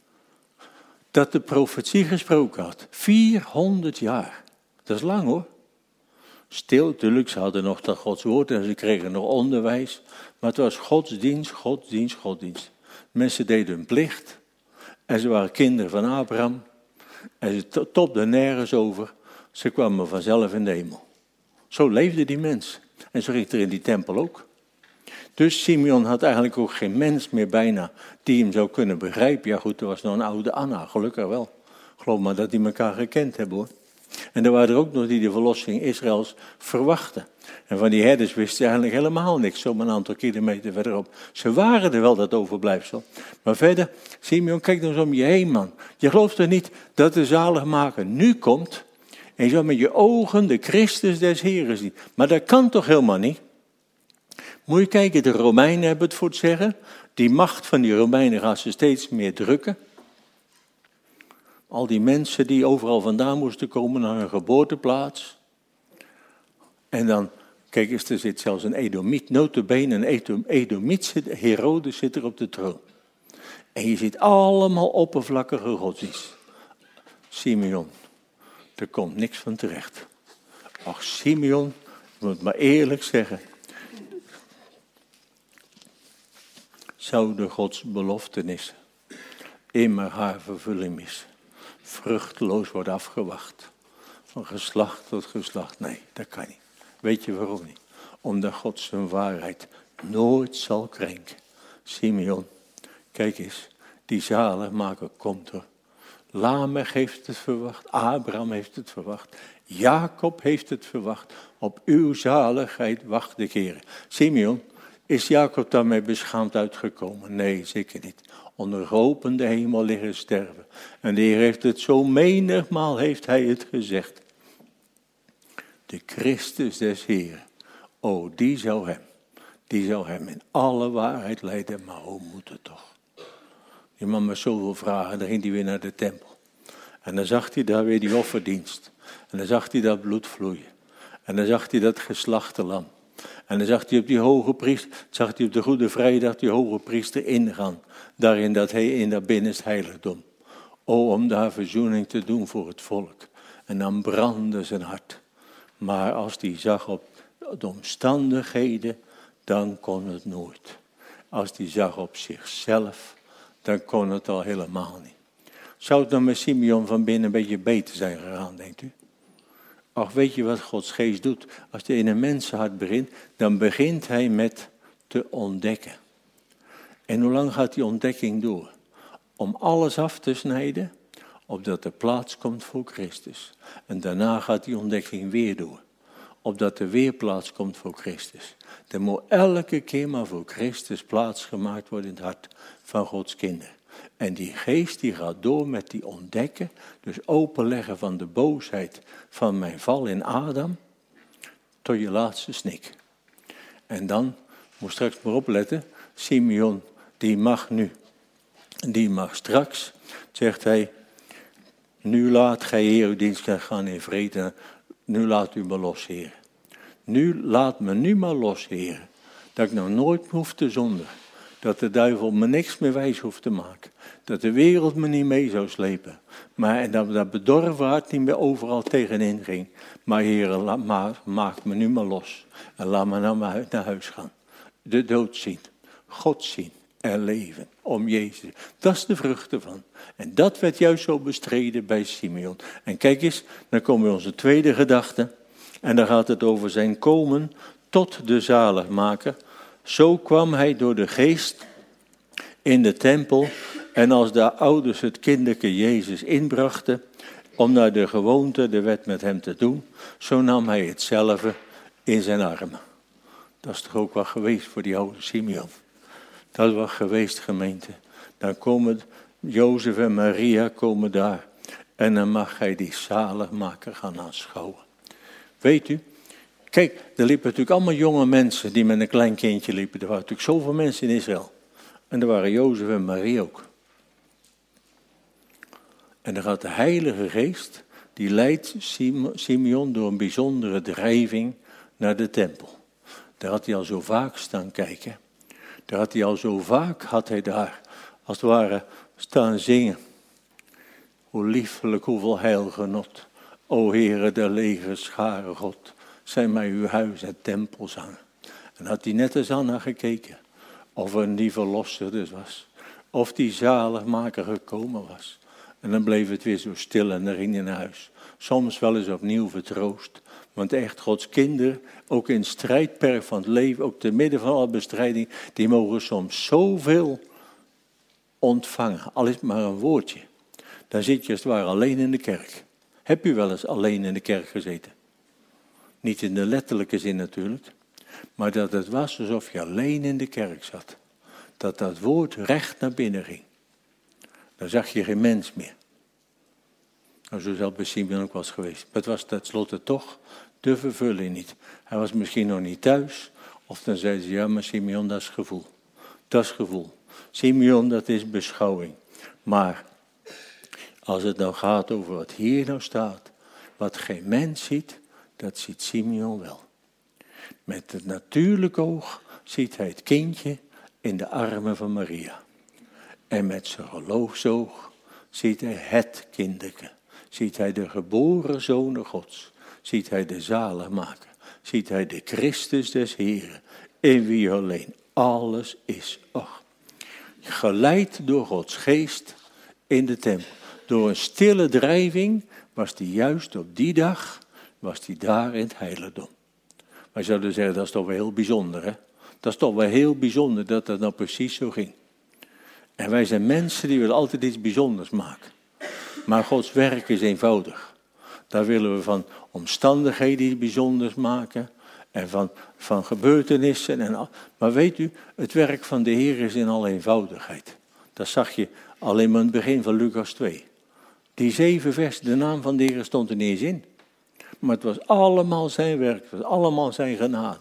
dat de profetie gesproken had? vierhonderd jaar. Dat is lang hoor. Stil, natuurlijk, ze hadden nog dat Gods woord en ze kregen nog onderwijs. Maar het was godsdienst, godsdienst, godsdienst. Mensen deden hun plicht. En ze waren kinderen van Abraham. En ze topten nergens over. Ze kwamen vanzelf in de hemel. Zo leefde die mens. En zo ging er in die tempel ook. Dus Simeon had eigenlijk ook geen mens meer bijna die hem zou kunnen begrijpen. Ja goed, er was nog een oude Anna, gelukkig wel. Geloof maar dat die elkaar gekend hebben hoor. En er waren er ook nog die de verlossing Israëls verwachten. En van die herders wisten ze eigenlijk helemaal niks, zo'n een aantal kilometer verderop. Ze waren er wel, dat overblijfsel. Maar verder, Simeon, kijk dan eens om je heen, man. Je gelooft er niet dat de zaligmaker nu komt en je zou met je ogen de Christus des Heren zien. Maar dat kan toch helemaal niet? Moet je kijken, de Romeinen hebben het voor het zeggen. Die macht van die Romeinen gaat ze steeds meer drukken. Al die mensen die overal vandaan moesten komen naar hun geboorteplaats. En dan, kijk eens, er zit zelfs een Edomiet, notabene een Edomiet, Herodes zit er op de troon. En je ziet allemaal oppervlakkige godsdienst. Simeon, er komt niks van terecht. Ach, Simeon, ik moet het maar eerlijk zeggen. Zouden Gods beloftenissen immer haar vervulling missen? Vruchteloos wordt afgewacht. Van geslacht tot geslacht. Nee, dat kan niet. Weet je waarom niet? Omdat God zijn waarheid nooit zal krenken. Simeon, kijk eens. Die zaligmaker komt er. Lamech heeft het verwacht. Abraham heeft het verwacht. Jacob heeft het verwacht. Op uw zaligheid wacht de Heer. Simeon, is Jacob daarmee beschaamd uitgekomen? Nee, zeker niet. Onder geopende hemel liggen sterven. En de Heer heeft het zo menigmaal, heeft hij het gezegd. De Christus des Heren. Oh, die zou hem, die zou hem in alle waarheid leiden. Maar hoe moet het toch? Die man met zoveel vragen, dan ging hij weer naar de tempel. En dan zag hij daar weer die offerdienst. En dan zag hij dat bloed vloeien. En dan zag hij dat geslachte lam. En dan zag hij op die hoge priester, zag hij op de Goede Vrijdag die hoge priester ingaan. Daarin dat hij in dat binnenste heiligdom. O, om daar verzoening te doen voor het volk. En dan brandde zijn hart. Maar als hij zag op de omstandigheden, dan kon het nooit. Als hij zag op zichzelf, dan kon het al helemaal niet. Zou het dan met Simeon van binnen een beetje beter zijn gegaan, denkt u? Ach, weet je wat Gods geest doet? Als hij in een mensenhart begint, dan begint hij met te ontdekken. En hoe lang gaat die ontdekking door? Om alles af te snijden, opdat er plaats komt voor Christus. En daarna gaat die ontdekking weer door. Opdat er weer plaats komt voor Christus. Er moet elke keer maar voor Christus plaats gemaakt worden in het hart van Gods kinderen. En die geest die gaat door met die ontdekken, dus openleggen van de boosheid van mijn val in Adam, tot je laatste snik. En dan, moet straks maar opletten, Simeon, die mag nu, die mag straks, zegt hij, Nu laat gij, Heer, uw dienst gaan in vrede. Nu laat u me los, Heer. Nu laat me nu maar los, Heer. Dat ik nou nooit meer hoef te zondigen. Dat de duivel me niks meer wijs hoeft te maken. Dat de wereld me niet mee zou slepen. Maar en dat dat bedorven hart niet meer overal tegenin ging. Maar Heer, laat, ma, maak me nu maar los. En laat me nou maar naar huis gaan. De dood zien. God zien. En leven. Om Jezus. Dat is de vrucht ervan. En dat werd juist zo bestreden bij Simeon. En kijk eens, dan komen we onze tweede gedachte. En dan gaat het over zijn komen tot de zaligmaker. Zo kwam hij door de geest in de tempel. En als de ouders het kinderke Jezus inbrachten, om naar de gewoonte de wet met hem te doen, zo nam hij hetzelfde in zijn armen. Dat is toch ook wat geweest voor die oude Simeon. Dat is wat geweest, gemeente. Dan komen Jozef en Maria komen daar. En dan mag hij die zaligmaker gaan aanschouwen. Weet u, kijk, er liepen natuurlijk allemaal jonge mensen die met een klein kindje liepen. Er waren natuurlijk zoveel mensen in Israël. En er waren Jozef en Maria ook. En dan gaat de Heilige Geest, die leidt Simeon door een bijzondere drijving naar de tempel. Daar had hij al zo vaak staan kijken. Daar had hij al zo vaak, had hij daar, als het ware, staan zingen. Hoe liefelijk, hoeveel heilgenot. O Heere, der leger scharen God, zijn mij uw huis en tempels hangen. En had hij net eens aan naar gekeken, of er die verlosser dus was, of die zaligmaker gekomen was. En dan bleef het weer zo stil en dan ging hij naar huis. Soms wel eens opnieuw vertroost. Want echt Gods kinderen, ook in het strijdperk van het leven, ook te midden van alle bestrijding, die mogen soms zoveel ontvangen. Al is het maar een woordje. Dan zit je als het ware alleen in de kerk. Heb u wel eens alleen in de kerk gezeten? Niet in de letterlijke zin natuurlijk. Maar dat het was alsof je alleen in de kerk zat. Dat dat woord recht naar binnen ging. Dan zag je geen mens meer. Nou, zo zal het bij Simeon ook was geweest. Maar het was tenslotte toch de vervulling niet. Hij was misschien nog niet thuis. Of dan zeiden ze, ja, maar Simeon, dat is gevoel. Dat is gevoel. Simeon, dat is beschouwing. Maar als het nou gaat over wat hier nou staat, wat geen mens ziet, dat ziet Simeon wel. Met het natuurlijke oog ziet hij het kindje in de armen van Maria. En met zijn geloofsoog ziet hij het kinderke. Ziet hij de geboren zonen Gods. Ziet hij de zaligmaker. Ziet hij de Christus des Heren. In wie alleen alles is. Och. Geleid door Gods geest in de tempel. Door een stille drijving was hij juist op die dag, was hij daar in het heiligdom. Wij zouden zeggen, dat is toch wel heel bijzonder, hè? Dat is toch wel heel bijzonder dat dat nou precies zo ging. En wij zijn mensen die willen altijd iets bijzonders maken. Maar Gods werk is eenvoudig. Daar willen we van omstandigheden iets bijzonders maken. En van, van gebeurtenissen. En al. Maar weet u, het werk van de Heer is in alle eenvoudigheid. Dat zag je alleen maar in het begin van Lucas twee. Die zeven versen, de naam van de Heer stond er niet eens in. Maar het was allemaal zijn werk. Het was allemaal zijn genade.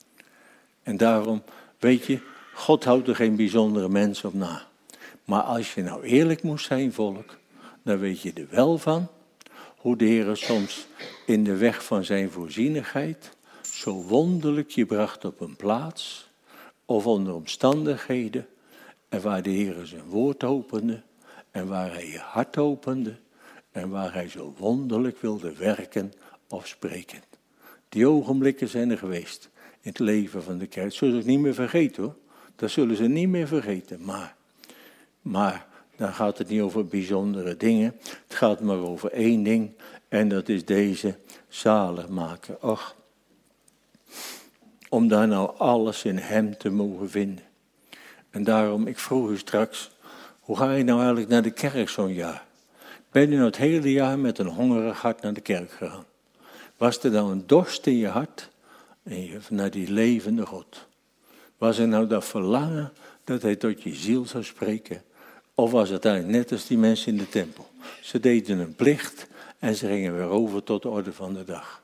En daarom, weet je, God houdt er geen bijzondere mens op na. Maar als je nou eerlijk moest zijn, volk, dan weet je er wel van hoe de Heer soms in de weg van zijn voorzienigheid zo wonderlijk je bracht op een plaats of onder omstandigheden en waar de Heer zijn woord opende en waar hij je hart opende en waar hij zo wonderlijk wilde werken of spreken. Die ogenblikken zijn er geweest in het leven van de kerk. Dat zullen ze niet meer vergeten hoor. Dat zullen ze niet meer vergeten. Maar, maar dan gaat het niet over bijzondere dingen. Het gaat maar over één ding. En dat is deze zaligmaker. Och, om daar nou alles in hem te mogen vinden. En daarom, ik vroeg u straks, hoe ga je nou eigenlijk naar de kerk zo'n jaar? Ben je nou het hele jaar met een hongerig hart naar de kerk gegaan? Was er nou een dorst in je hart en je, naar die levende God? Was er nou dat verlangen dat hij tot je ziel zou spreken? Of was het eigenlijk net als die mensen in de tempel? Ze deden hun plicht en ze gingen weer over tot de orde van de dag.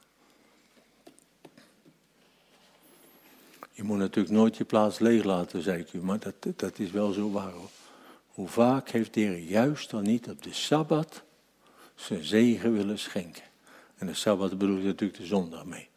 Je moet natuurlijk nooit je plaats leeg laten, zei ik u, maar dat, dat is wel zo waar hoor. Hoe vaak heeft de Heer juist dan niet op de Sabbat zijn zegen willen schenken. En de Sabbat bedoel ik natuurlijk de zondag mee.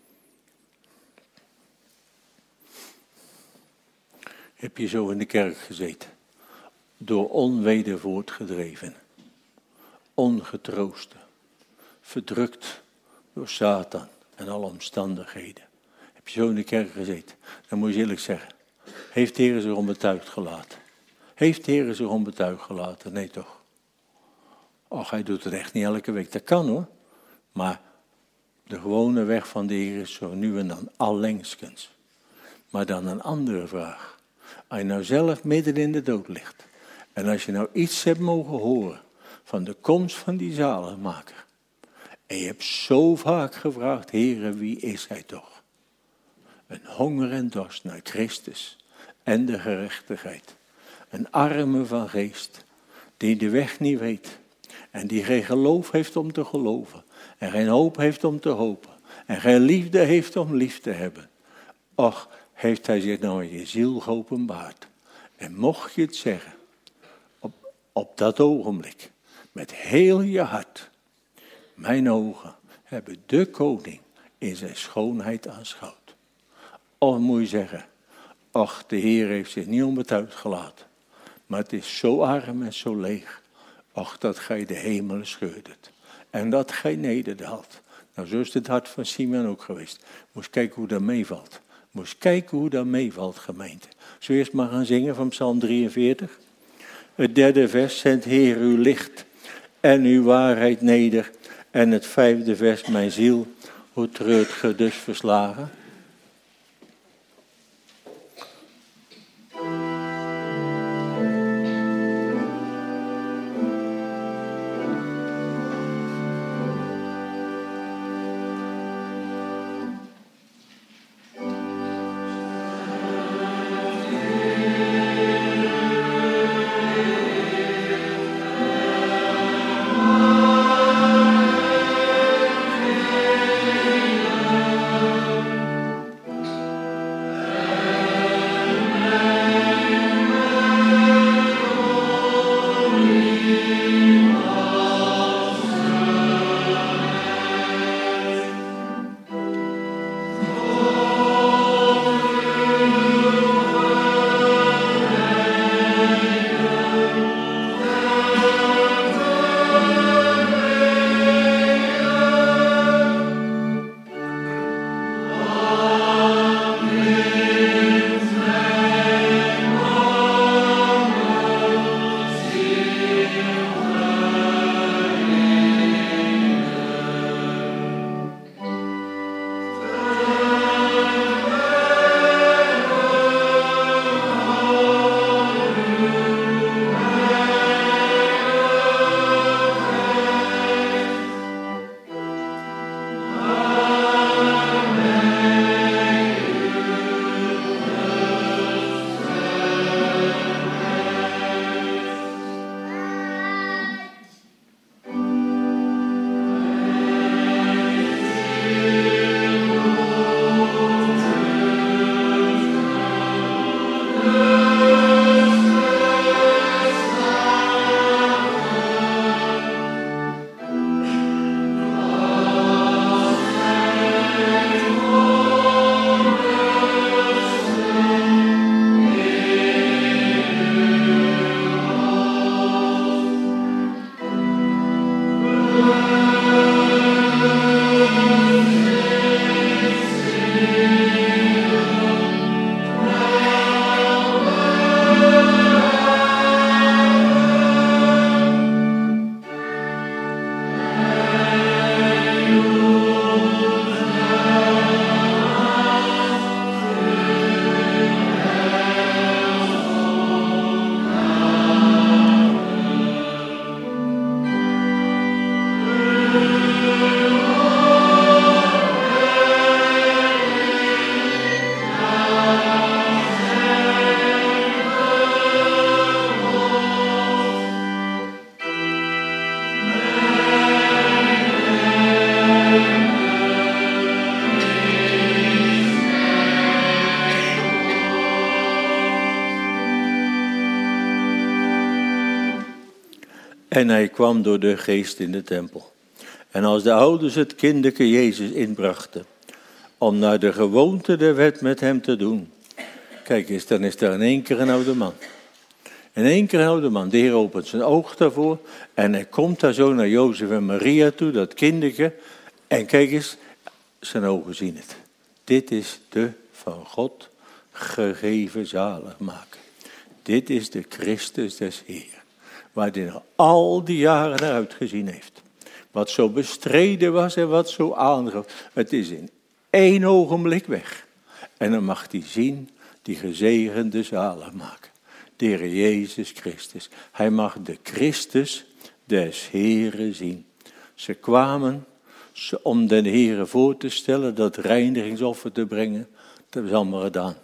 Heb je zo in de kerk gezeten, door onweder voortgedreven, ongetroosten, verdrukt door Satan en alle omstandigheden. Heb je zo in de kerk gezeten, dan moet je eerlijk zeggen, heeft de Heer zich onbetuigd gelaten? Heeft de Heer zich onbetuigd gelaten? Nee toch? Och, hij doet het echt niet elke week, dat kan hoor. Maar de gewone weg van de Heer is zo nu en dan allengskens. Maar dan een andere vraag. Als je nou zelf midden in de dood ligt. En als je nou iets hebt mogen horen van de komst van die zaligmaker. En je hebt zo vaak gevraagd, Heere, wie is hij toch? Een honger en dorst naar Christus en de gerechtigheid. Een arme van geest, die de weg niet weet. En die geen geloof heeft om te geloven. En geen hoop heeft om te hopen. En geen liefde heeft om lief te hebben. Och, heeft hij zich nou in je ziel geopenbaard. En mocht je het zeggen, op, op dat ogenblik, met heel je hart. Mijn ogen hebben de koning in zijn schoonheid aanschouwd. Of moet je zeggen, ach, de Heer heeft zich niet onbetuigd gelaten. Maar het is zo arm en zo leeg. Och, dat gij de hemelen scheurdert. En dat gij nederdaalt. Nou, zo is het hart van Simeon ook geweest. Moest kijken hoe dat meevalt. Moest kijken hoe dat meevalt, gemeente. Zullen we eerst maar gaan zingen van Psalm drieënveertig? Het derde vers, zend Heer uw licht en uw waarheid neder. En het vijfde vers, mijn ziel, hoe treurt ge dus verslagen? En hij kwam door de geest in de tempel. En als de ouders het kinderke Jezus inbrachten, om naar de gewoonte der wet met hem te doen. Kijk eens, dan is daar in één keer een oude man. In één keer een oude man. De Heer opent zijn oog daarvoor. En hij komt daar zo naar Jozef en Maria toe, dat kinderke. En kijk eens, zijn ogen zien het. Dit is de van God gegeven zaligmaker. Dit is de Christus des Heer. Waar hij nog al die jaren naar uitgezien heeft. Wat zo bestreden was en wat zo aangaf. Het is in één ogenblik weg. En dan mag hij zien, die gezegende zaligmaker. De Heer Jezus Christus. Hij mag de Christus des Heeren zien. Ze kwamen om den Heere voor te stellen, dat reinigingsoffer te brengen. Dat is allemaal gedaan.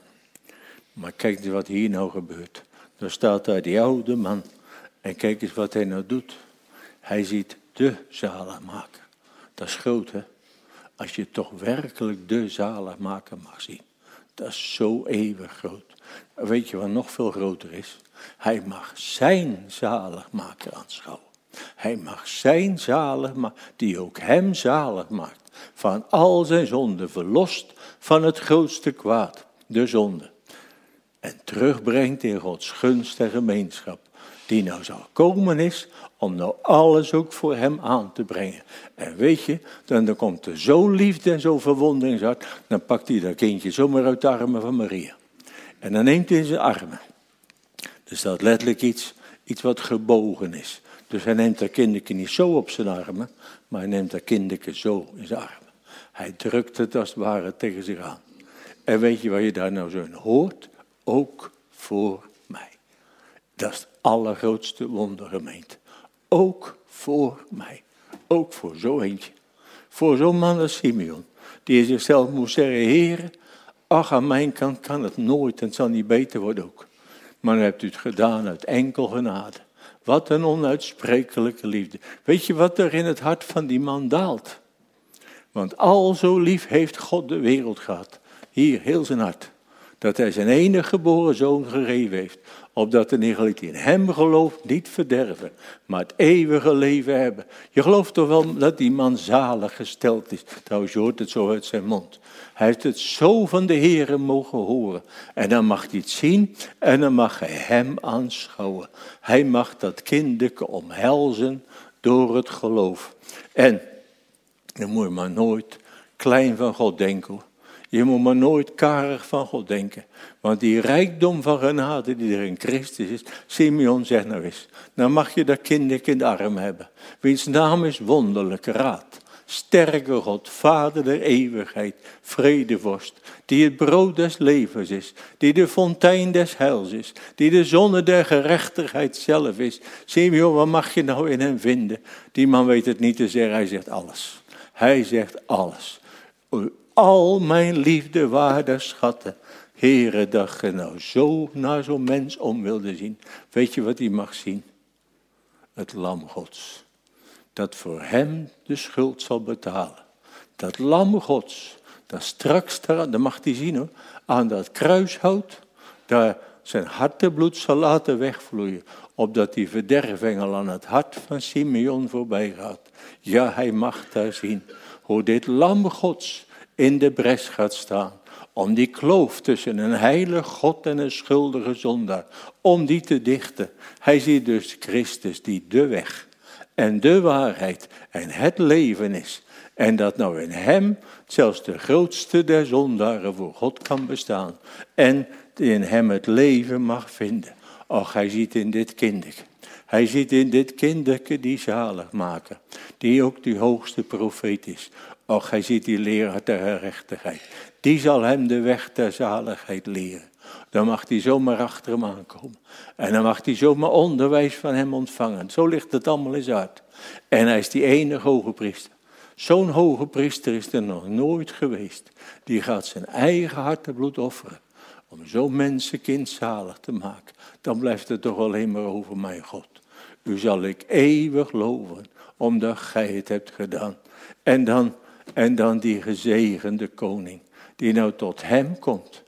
Maar kijk eens wat hier nou gebeurt. Dan staat daar die oude man. En kijk eens wat hij nou doet. Hij ziet de zaligmaker. Dat is groot, hè? Als je toch werkelijk de zaligmaker mag zien. Dat is zo eeuwig groot. Weet je wat nog veel groter is? Hij mag zijn zaligmaker aanschouwen. Hij mag zijn zaligmaker, die ook hem zalig maakt. Van al zijn zonden, verlost van het grootste kwaad, de zonde. En terugbrengt in Gods gunst en gemeenschap. Die nou zal komen is, om nou alles ook voor hem aan te brengen. En weet je, dan, dan komt er zo'n liefde en zo'n verwondering uit. Dan pakt hij dat kindje zomaar uit de armen van Maria. En dan neemt hij in zijn armen. Er staat letterlijk iets, iets wat gebogen is. Dus hij neemt dat kindertje niet zo op zijn armen, maar hij neemt dat kindertje zo in zijn armen. Hij drukt het als het ware tegen zich aan. En weet je wat je daar nou zo in hoort? Ook voor mij. Dat is het allergrootste wonder, gemeente. Ook voor mij. Ook voor zo eentje. Voor zo'n man als Simeon. Die zichzelf moest zeggen, Heere, ach, aan mijn kant kan het nooit en het zal niet beter worden ook. Maar dan hebt u het gedaan uit enkel genade. Wat een onuitsprekelijke liefde. Weet je wat er in het hart van die man daalt? Want al zo lief heeft God de wereld gehad. Hier, heel zijn hart. Dat hij zijn enige geboren zoon gegeven heeft. Opdat de Israëliet in hem gelooft niet verderven. Maar het eeuwige leven hebben. Je gelooft toch wel dat die man zalig gesteld is. Trouwens, je hoort het zo uit zijn mond. Hij heeft het zo van de Heere mogen horen. En dan mag hij het zien. En dan mag hij hem aanschouwen. Hij mag dat kinderke omhelzen door het geloof. En dan moet je maar nooit klein van God denken hoor. Je moet maar nooit karig van God denken. Want die rijkdom van genade die er in Christus is. Simeon zegt nou eens. Dan mag je dat kindertje in de arm hebben. Wiens naam is wonderlijke raad. Sterke God, Vader der eeuwigheid. Vredevorst. Die het brood des levens is. Die de fontein des heils is. Die de zonne der gerechtigheid zelf is. Simeon, wat mag je nou in hem vinden? Die man weet het niet te zeggen. Hij zegt alles. Hij zegt alles. Al mijn liefde waarde schatten. Heere, dat je nou zo naar zo'n mens om wilde zien. Weet je wat hij mag zien? Het lam Gods. Dat voor hem de schuld zal betalen. Dat lam Gods. Dat straks, daar, dat mag hij zien hoor. Aan dat kruishout. Daar zijn hartebloed zal laten wegvloeien. Opdat die verdervengel aan het hart van Simeon voorbij gaat. Ja, hij mag daar zien. Hoe dit lam Gods in de bres gaat staan. Om die kloof tussen een heilig God en een schuldige zondaar. Om die te dichten. Hij ziet dus Christus die de weg en de waarheid en het leven is. En dat nou in hem zelfs de grootste der zondaren voor God kan bestaan. En in hem het leven mag vinden. Och, hij ziet in dit kinderke. Hij ziet in dit kinderke die zalig maken. Die ook die hoogste profeet is. Och, hij ziet die leraar der gerechtigheid. Die zal hem de weg der zaligheid leren. Dan mag hij zomaar achter hem aankomen. En dan mag hij zomaar onderwijs van hem ontvangen. Zo ligt het allemaal eens uit. En hij is die enige hoge priester. Zo'n hoge priester is er nog nooit geweest. Die gaat zijn eigen hart en bloed offeren. Om zo'n mensenkind zalig te maken. Dan blijft het toch alleen maar over mijn God. U zal ik eeuwig loven. Omdat gij het hebt gedaan. En dan... En dan die gezegende koning, die nou tot hem komt.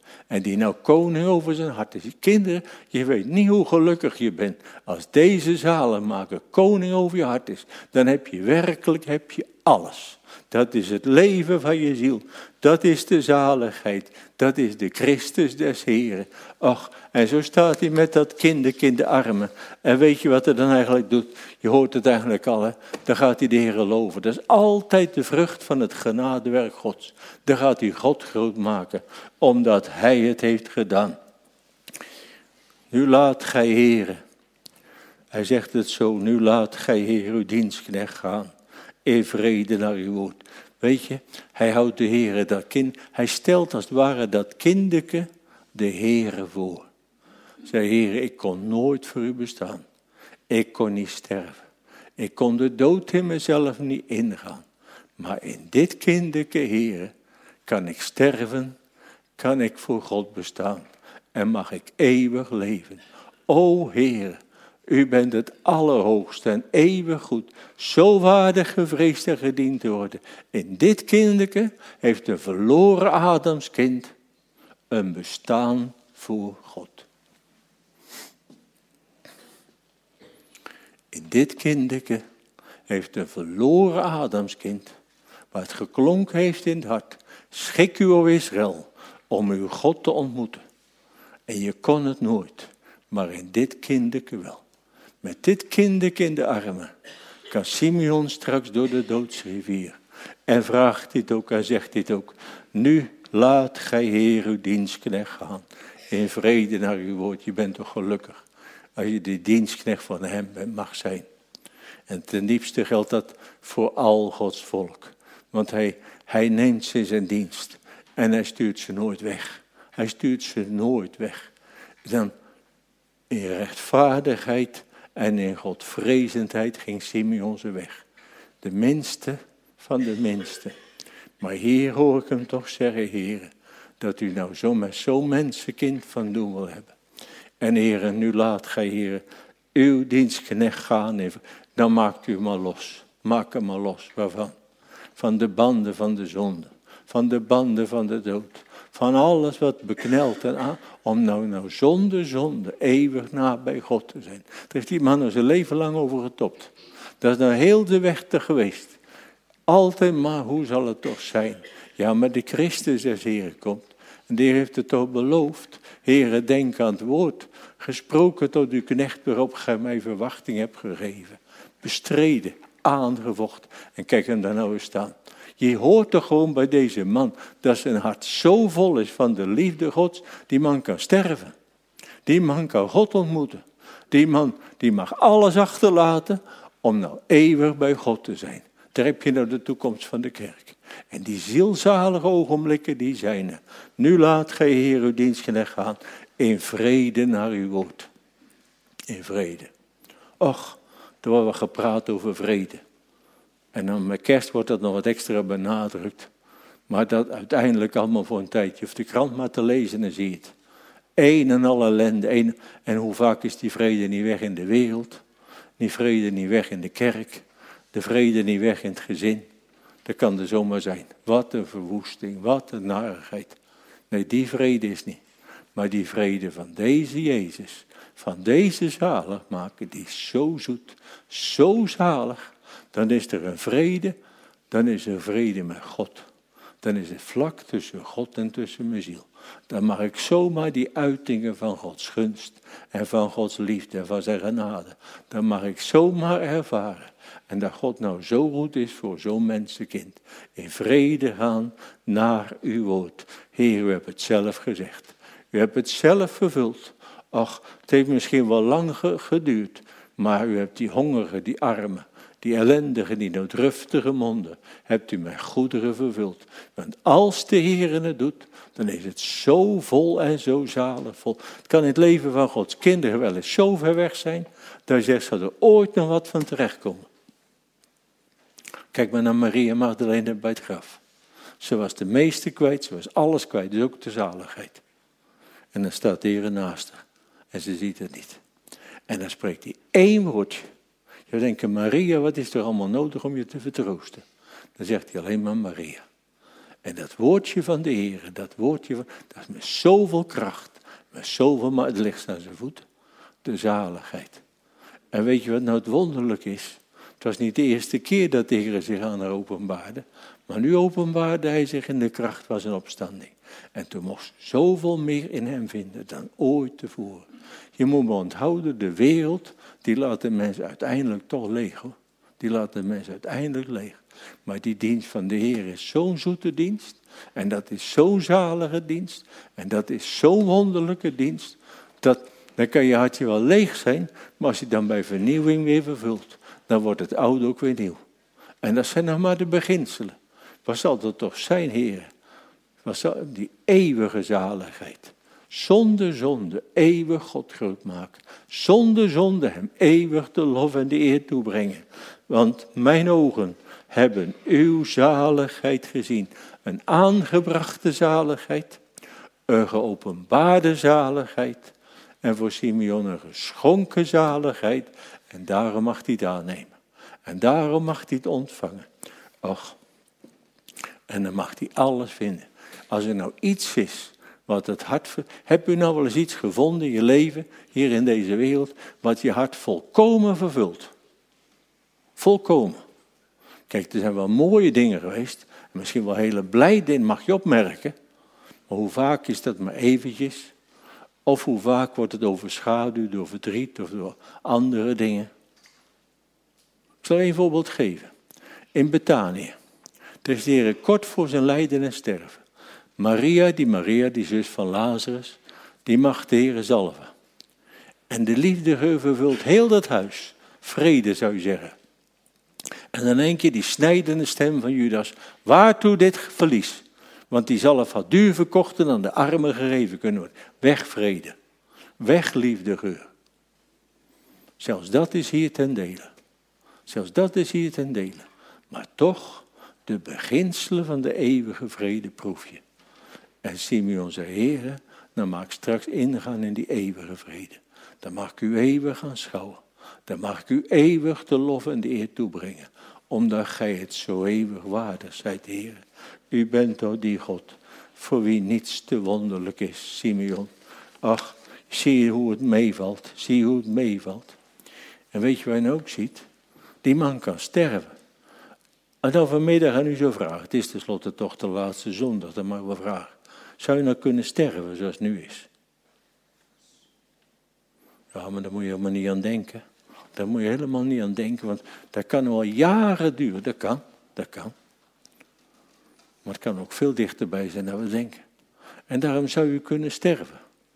En die nou koning over zijn hart is. Kinderen, je weet niet hoe gelukkig je bent. Als deze zaligmaker koning over je hart is. Dan heb je werkelijk heb je alles. Dat is het leven van je ziel. Dat is de zaligheid. Dat is de Christus des Heren. Och, en zo staat hij met dat kindertje in de armen. En weet je wat hij dan eigenlijk doet? Je hoort het eigenlijk al, hè? Dan gaat hij de Heer loven. Dat is altijd de vrucht van het genadewerk Gods. Dan gaat hij God groot maken, omdat hij het heeft gedaan. Nu laat gij, Heere. Hij zegt het zo, nu laat gij, Heer, uw dienstknecht gaan. In vrede naar uw woord. Weet je, hij houdt de Heere dat kind, hij stelt als het ware dat kinderke de Heere voor. Zei, Heere, ik kon nooit voor u bestaan. Ik kon niet sterven. Ik kon de dood in mezelf niet ingaan. Maar in dit kinderke, Heere, kan ik sterven, kan ik voor God bestaan. En mag ik eeuwig leven. O Heere. U bent het allerhoogste en eeuwig goed, zo waardig gevreesd en gediend te worden. In dit kinderke heeft de verloren Adamskind een bestaan voor God. In dit kinderke heeft een verloren Adamskind, waar het geklonken heeft in het hart, schik u, o Israël, om uw God te ontmoeten. En je kon het nooit, maar in dit kinderke wel. Met dit kinderke in de armen kan Simeon straks door de doodsrivier. En vraagt dit ook en zegt dit ook. Nu laat gij, Heer, uw dienstknecht gaan. In vrede naar uw woord. Je bent toch gelukkig als je de dienstknecht van hem mag zijn. En ten diepste geldt dat voor al Gods volk. Want hij, hij neemt ze in zijn dienst. En hij stuurt ze nooit weg. Hij stuurt ze nooit weg. Dan in rechtvaardigheid en in Godvrezendheid ging Simeon zijn weg. De minste van de minste. Maar hier hoor ik hem toch zeggen, Heere, dat u nou zo met zo'n mensenkind van doen wil hebben. En Heere, nu laat gij, Heere, uw dienstknecht gaan. Even. Dan maakt u maar los. Maak hem maar los. Waarvan? Van de banden van de zonde. Van de banden van de dood. Van alles wat beknelt en aan. Om nou, nou zonde, zonde, eeuwig na bij God te zijn. Daar heeft die man er zijn leven lang over getopt. Dat is nou heel de weg te geweest. Altijd maar, hoe zal het toch zijn? Ja, maar de Christus des Heeren komt. En die heeft het toch beloofd. Heere, denk aan het woord. Gesproken tot uw knecht waarop gij mij verwachting hebt gegeven. Bestreden, aangevochten. En kijk hem daar nou eens staan. Je hoort toch gewoon bij deze man dat zijn hart zo vol is van de liefde Gods. Die man kan sterven. Die man kan God ontmoeten. Die man die mag alles achterlaten om nou eeuwig bij God te zijn. Daar heb je nou de toekomst van de kerk. En die zielzalige ogenblikken die zijn er. Nu laat gij, Heer, uw dienstknecht gaan in vrede naar uw woord. In vrede. Och, er wordt gepraat over vrede. En dan met kerst wordt dat nog wat extra benadrukt. Maar dat uiteindelijk allemaal voor een tijdje. Je hoeft de krant maar te lezen en zie je het. Een en al ellende. Een, en hoe vaak is die vrede niet weg in de wereld? Die vrede niet weg in de kerk? De vrede niet weg in het gezin? Dat kan er zomaar zijn. Wat een verwoesting, wat een narigheid. Nee, die vrede is niet. Maar die vrede van deze Jezus, van deze zaligmaker, die is zo zoet, zo zalig. Dan is er een vrede, dan is er vrede met God. Dan is het vlak tussen God en tussen mijn ziel. Dan mag ik zomaar die uitingen van Gods gunst en van Gods liefde en van zijn genade. Dan mag ik zomaar ervaren. En dat God nou zo goed is voor zo'n mensenkind. In vrede gaan naar uw woord. Heer, u hebt het zelf gezegd. U hebt het zelf vervuld. Ach, het heeft misschien wel lang geduurd. Maar u hebt die hongerigen, die armen, die ellendigen, die noodruftige monden, hebt u met goederen vervuld. Want als de Heer het doet, dan is het zo vol en zo zalig vol. Het kan in het leven van Gods kinderen wel eens zo ver weg zijn, dat zegt ze er ooit nog wat van terechtkomen. Kijk maar naar Maria Magdalena bij het graf. Ze was de meeste kwijt, ze was alles kwijt, dus ook de zaligheid. En dan staat de Heer naast haar en ze ziet het niet. En dan spreekt hij één woordje. Je denkt, Maria, wat is er allemaal nodig om je te vertroosten? Dan zegt hij alleen maar Maria. En dat woordje van de Heer, dat woordje van, dat is met zoveel kracht, met zoveel, maar het ligt aan zijn voeten. De zaligheid. En weet je wat nou het wonderlijk is? Het was niet de eerste keer dat de Heer zich aan haar openbaarde. Maar nu openbaarde hij zich in de kracht van zijn opstanding. En toen mocht zoveel meer in hem vinden dan ooit tevoren. Je moet me onthouden, de wereld, die laat de mensen uiteindelijk toch leeg hoor. Die laat de mensen uiteindelijk leeg. Maar die dienst van de Heer is zo'n zoete dienst. En dat is zo'n zalige dienst. En dat is zo'n wonderlijke dienst. Dat, dan kan je hartje wel leeg zijn. Maar als je dan bij vernieuwing weer vervult. Dan wordt het oude ook weer nieuw. En dat zijn nog maar de beginselen. Wat zal dat toch zijn, Heer? Wat zal die eeuwige zaligheid. Zonder zonde eeuwig God groot maken. Zonder zonde hem eeuwig de lof en de eer toebrengen. Want mijn ogen hebben uw zaligheid gezien. Een aangebrachte zaligheid. Een geopenbaarde zaligheid. En voor Simeon een geschonken zaligheid. En daarom mag hij het aannemen. En daarom mag hij het ontvangen. Och. En dan mag hij alles vinden. Als er nou iets is wat het hart... Heb u nou wel eens iets gevonden in je leven, hier in deze wereld, wat je hart volkomen vervult? Volkomen. Kijk, er zijn wel mooie dingen geweest. Misschien wel hele blij dingen, mag je opmerken. Maar hoe vaak is dat maar eventjes? Of hoe vaak wordt het overschaduwd door verdriet of door andere dingen? Ik zal een voorbeeld geven. In Betanië. Er is de Heer kort voor zijn lijden en sterven. Maria, die Maria, die zus van Lazarus, die mag de Heer zalven. En de liefde vervult heel dat huis. Vrede zou je zeggen. En dan een keer die snijdende stem van Judas. Waartoe dit verlies? Want die zalf had duur verkocht en aan de armen gegeven kunnen worden. Weg vrede. Weg liefdegeur. Zelfs dat is hier ten dele. Zelfs dat is hier ten dele. Maar toch, de beginselen van de eeuwige vrede proef je. En Simeon zei, Heere, dan mag ik straks ingaan in die eeuwige vrede. Dan mag ik u eeuwig aanschouwen. Dan mag ik u eeuwig de lof en de eer toebrengen. Omdat gij het zo eeuwig waardig zijt, Heere. U bent toch die God, voor wie niets te wonderlijk is, Simeon. Ach, zie je hoe het meevalt, zie je hoe het meevalt. En weet je wat je nou ook ziet? Die man kan sterven. En dan vanmiddag aan u zo vragen, het is tenslotte toch de laatste zondag, dan mag we vragen. Zou je nou kunnen sterven zoals het nu is? Ja, maar daar moet je helemaal niet aan denken. Daar moet je helemaal niet aan denken, want dat kan wel jaren duren. Dat kan, dat kan. Maar het kan ook veel dichterbij zijn dan we denken. En daarom zou u kunnen sterven.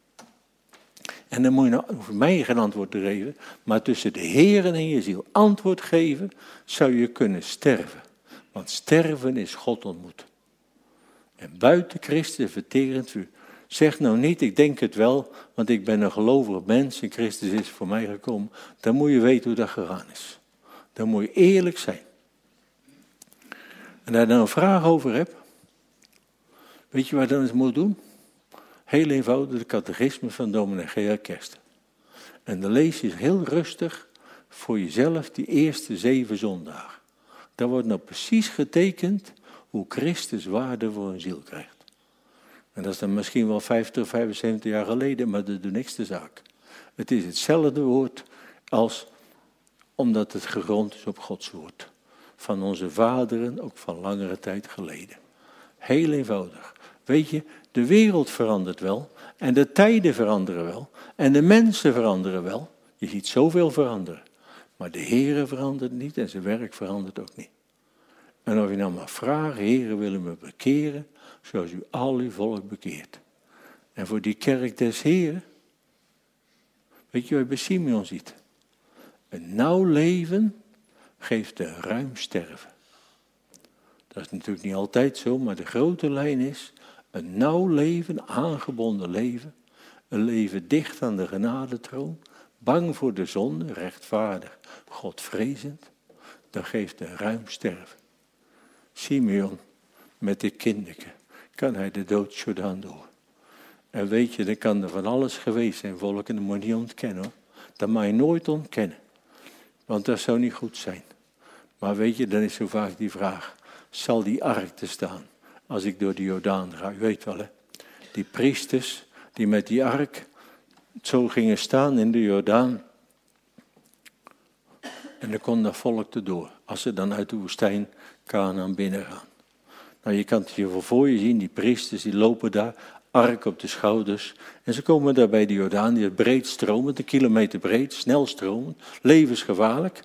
En dan moet je nou over mij geen antwoord geven, maar tussen de Heer en je ziel antwoord geven, zou je kunnen sterven. Want sterven is God ontmoet. En buiten Christus verterend vuur. Zeg nou niet, ik denk het wel, want ik ben een gelovig mens en Christus is voor mij gekomen. Dan moet je weten hoe dat gegaan is. Dan moet je eerlijk zijn. En daar je dan een vraag over hebt, weet je wat je dan eens moet doen? Heel eenvoudig de catechisme van dominee G H Kersten. En dan lees je heel rustig voor jezelf die eerste zeven zondagen. Daar wordt nou precies getekend hoe Christus waarde voor een ziel krijgt. En dat is dan misschien wel vijftig, vijfenzeventig jaar geleden, maar dat doet niks de zaak. Het is hetzelfde woord als, omdat het gegrond is op Gods woord. Van onze vaderen, ook van langere tijd geleden. Heel eenvoudig. Weet je, de wereld verandert wel en de tijden veranderen wel en de mensen veranderen wel. Je ziet zoveel veranderen. Maar de Heere verandert niet en zijn werk verandert ook niet. En of je nou maar vraagt, Heere willen me bekeren, zoals u al uw volk bekeert. En voor die kerk des Heeren, weet je wat je bij Simeon ziet? Een nauw leven geeft een ruim sterven. Dat is natuurlijk niet altijd zo, maar de grote lijn is een nauw leven, aangebonden leven, een leven dicht aan de genadetroon, bang voor de zonde, rechtvaardig, Godvrezend, dat geeft een ruim sterven. Simeon, met dit kinderke, kan hij de doodsjordaan door. En weet je, er kan er van alles geweest zijn, volk, en dat moet je niet ontkennen hoor. Dat mag je nooit ontkennen, want dat zou niet goed zijn. Maar weet je, dan is zo vaak die vraag, zal die ark te staan als ik door de Jordaan ga. U weet wel, hè. Die priesters die met die ark zo gingen staan in de Jordaan. En dan kon dat volk erdoor. Als ze dan uit de woestijn Kanaan binnen gaan. Nou, je kan het je voor je zien. Die priesters die lopen daar. Ark op de schouders. En ze komen daar bij de Jordaan. Die is breed stromend. Een kilometer breed. Snel stromend. Levensgevaarlijk.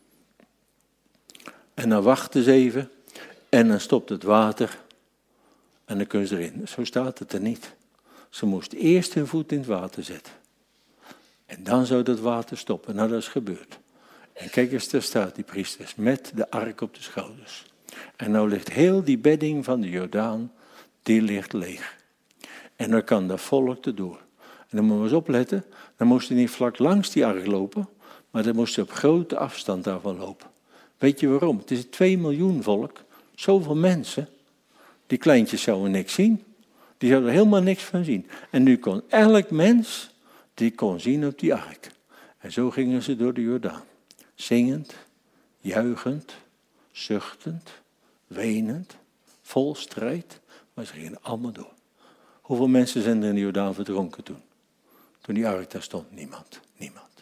En dan wachten ze even. En dan stopt het water. En dan kunnen ze erin. Zo staat het er niet. Ze moesten eerst hun voet in het water zetten. En dan zou dat water stoppen. Nou, dat is gebeurd. En kijk eens, daar staat die priesters met de ark op de schouders. En nou ligt heel die bedding van de Jordaan, die ligt leeg. En dan kan dat volk erdoor. En dan moeten we eens opletten, dan moesten niet vlak langs die ark lopen, maar dan moesten op grote afstand daarvan lopen. Weet je waarom? Het is twee miljoen volk, zoveel mensen. Die kleintjes zouden niks zien. Die zouden er helemaal niks van zien. En nu kon elk mens, die kon zien op die ark. En zo gingen ze door de Jordaan. Zingend, juichend, zuchtend, wenend, vol strijd. Maar ze gingen allemaal door. Hoeveel mensen zijn er in de Jordaan verdronken toen? Toen die ark daar stond? Niemand. Niemand.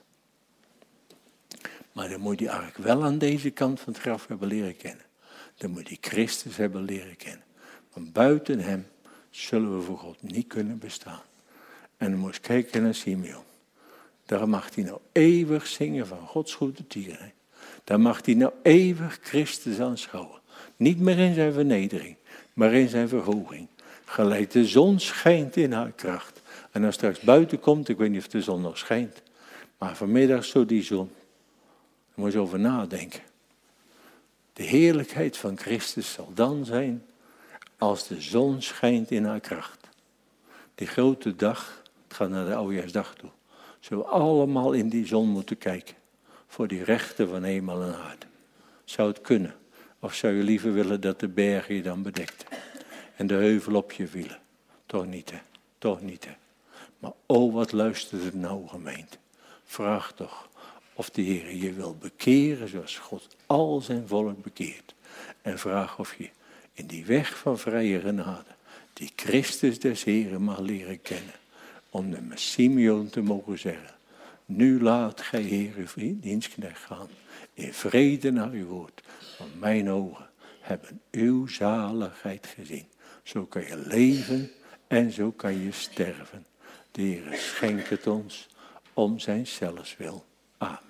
Maar dan moet je die ark wel aan deze kant van het graf hebben leren kennen. Dan moet je Christus hebben leren kennen. Want buiten hem zullen we voor God niet kunnen bestaan. En dan moet je kijken naar Simeon. Daar mag hij nou eeuwig zingen van Gods goede tierenheid. Daar mag hij nou eeuwig Christus aanschouwen. Niet meer in zijn vernedering, maar in zijn verhoging. Gelijk de zon schijnt in haar kracht. En als straks buiten komt, ik weet niet of de zon nog schijnt. Maar vanmiddag zo die zon. Daar moet je over nadenken. De heerlijkheid van Christus zal dan zijn als de zon schijnt in haar kracht. Die grote dag, het gaat naar de oudejaarsdag toe. Zullen we allemaal in die zon moeten kijken. Voor die rechten van hemel en aarde. Zou het kunnen? Of zou je liever willen dat de bergen je dan bedekten? En de heuvel op je vielen? Toch niet, hè? Toch niet, hè? Maar oh, wat luistert het nou, gemeente. Vraag toch of de Heer je wil bekeren zoals God al zijn volk bekeert. En vraag of je in die weg van vrije genade, die Christus des Heren mag leren kennen. Om de Simeon te mogen zeggen. Nu laat gij Heer uw dienstknecht gaan. In vrede naar uw woord. Want mijn ogen hebben uw zaligheid gezien. Zo kan je leven en zo kan je sterven. De Heer schenkt het ons om zijn zelfs wil. Amen.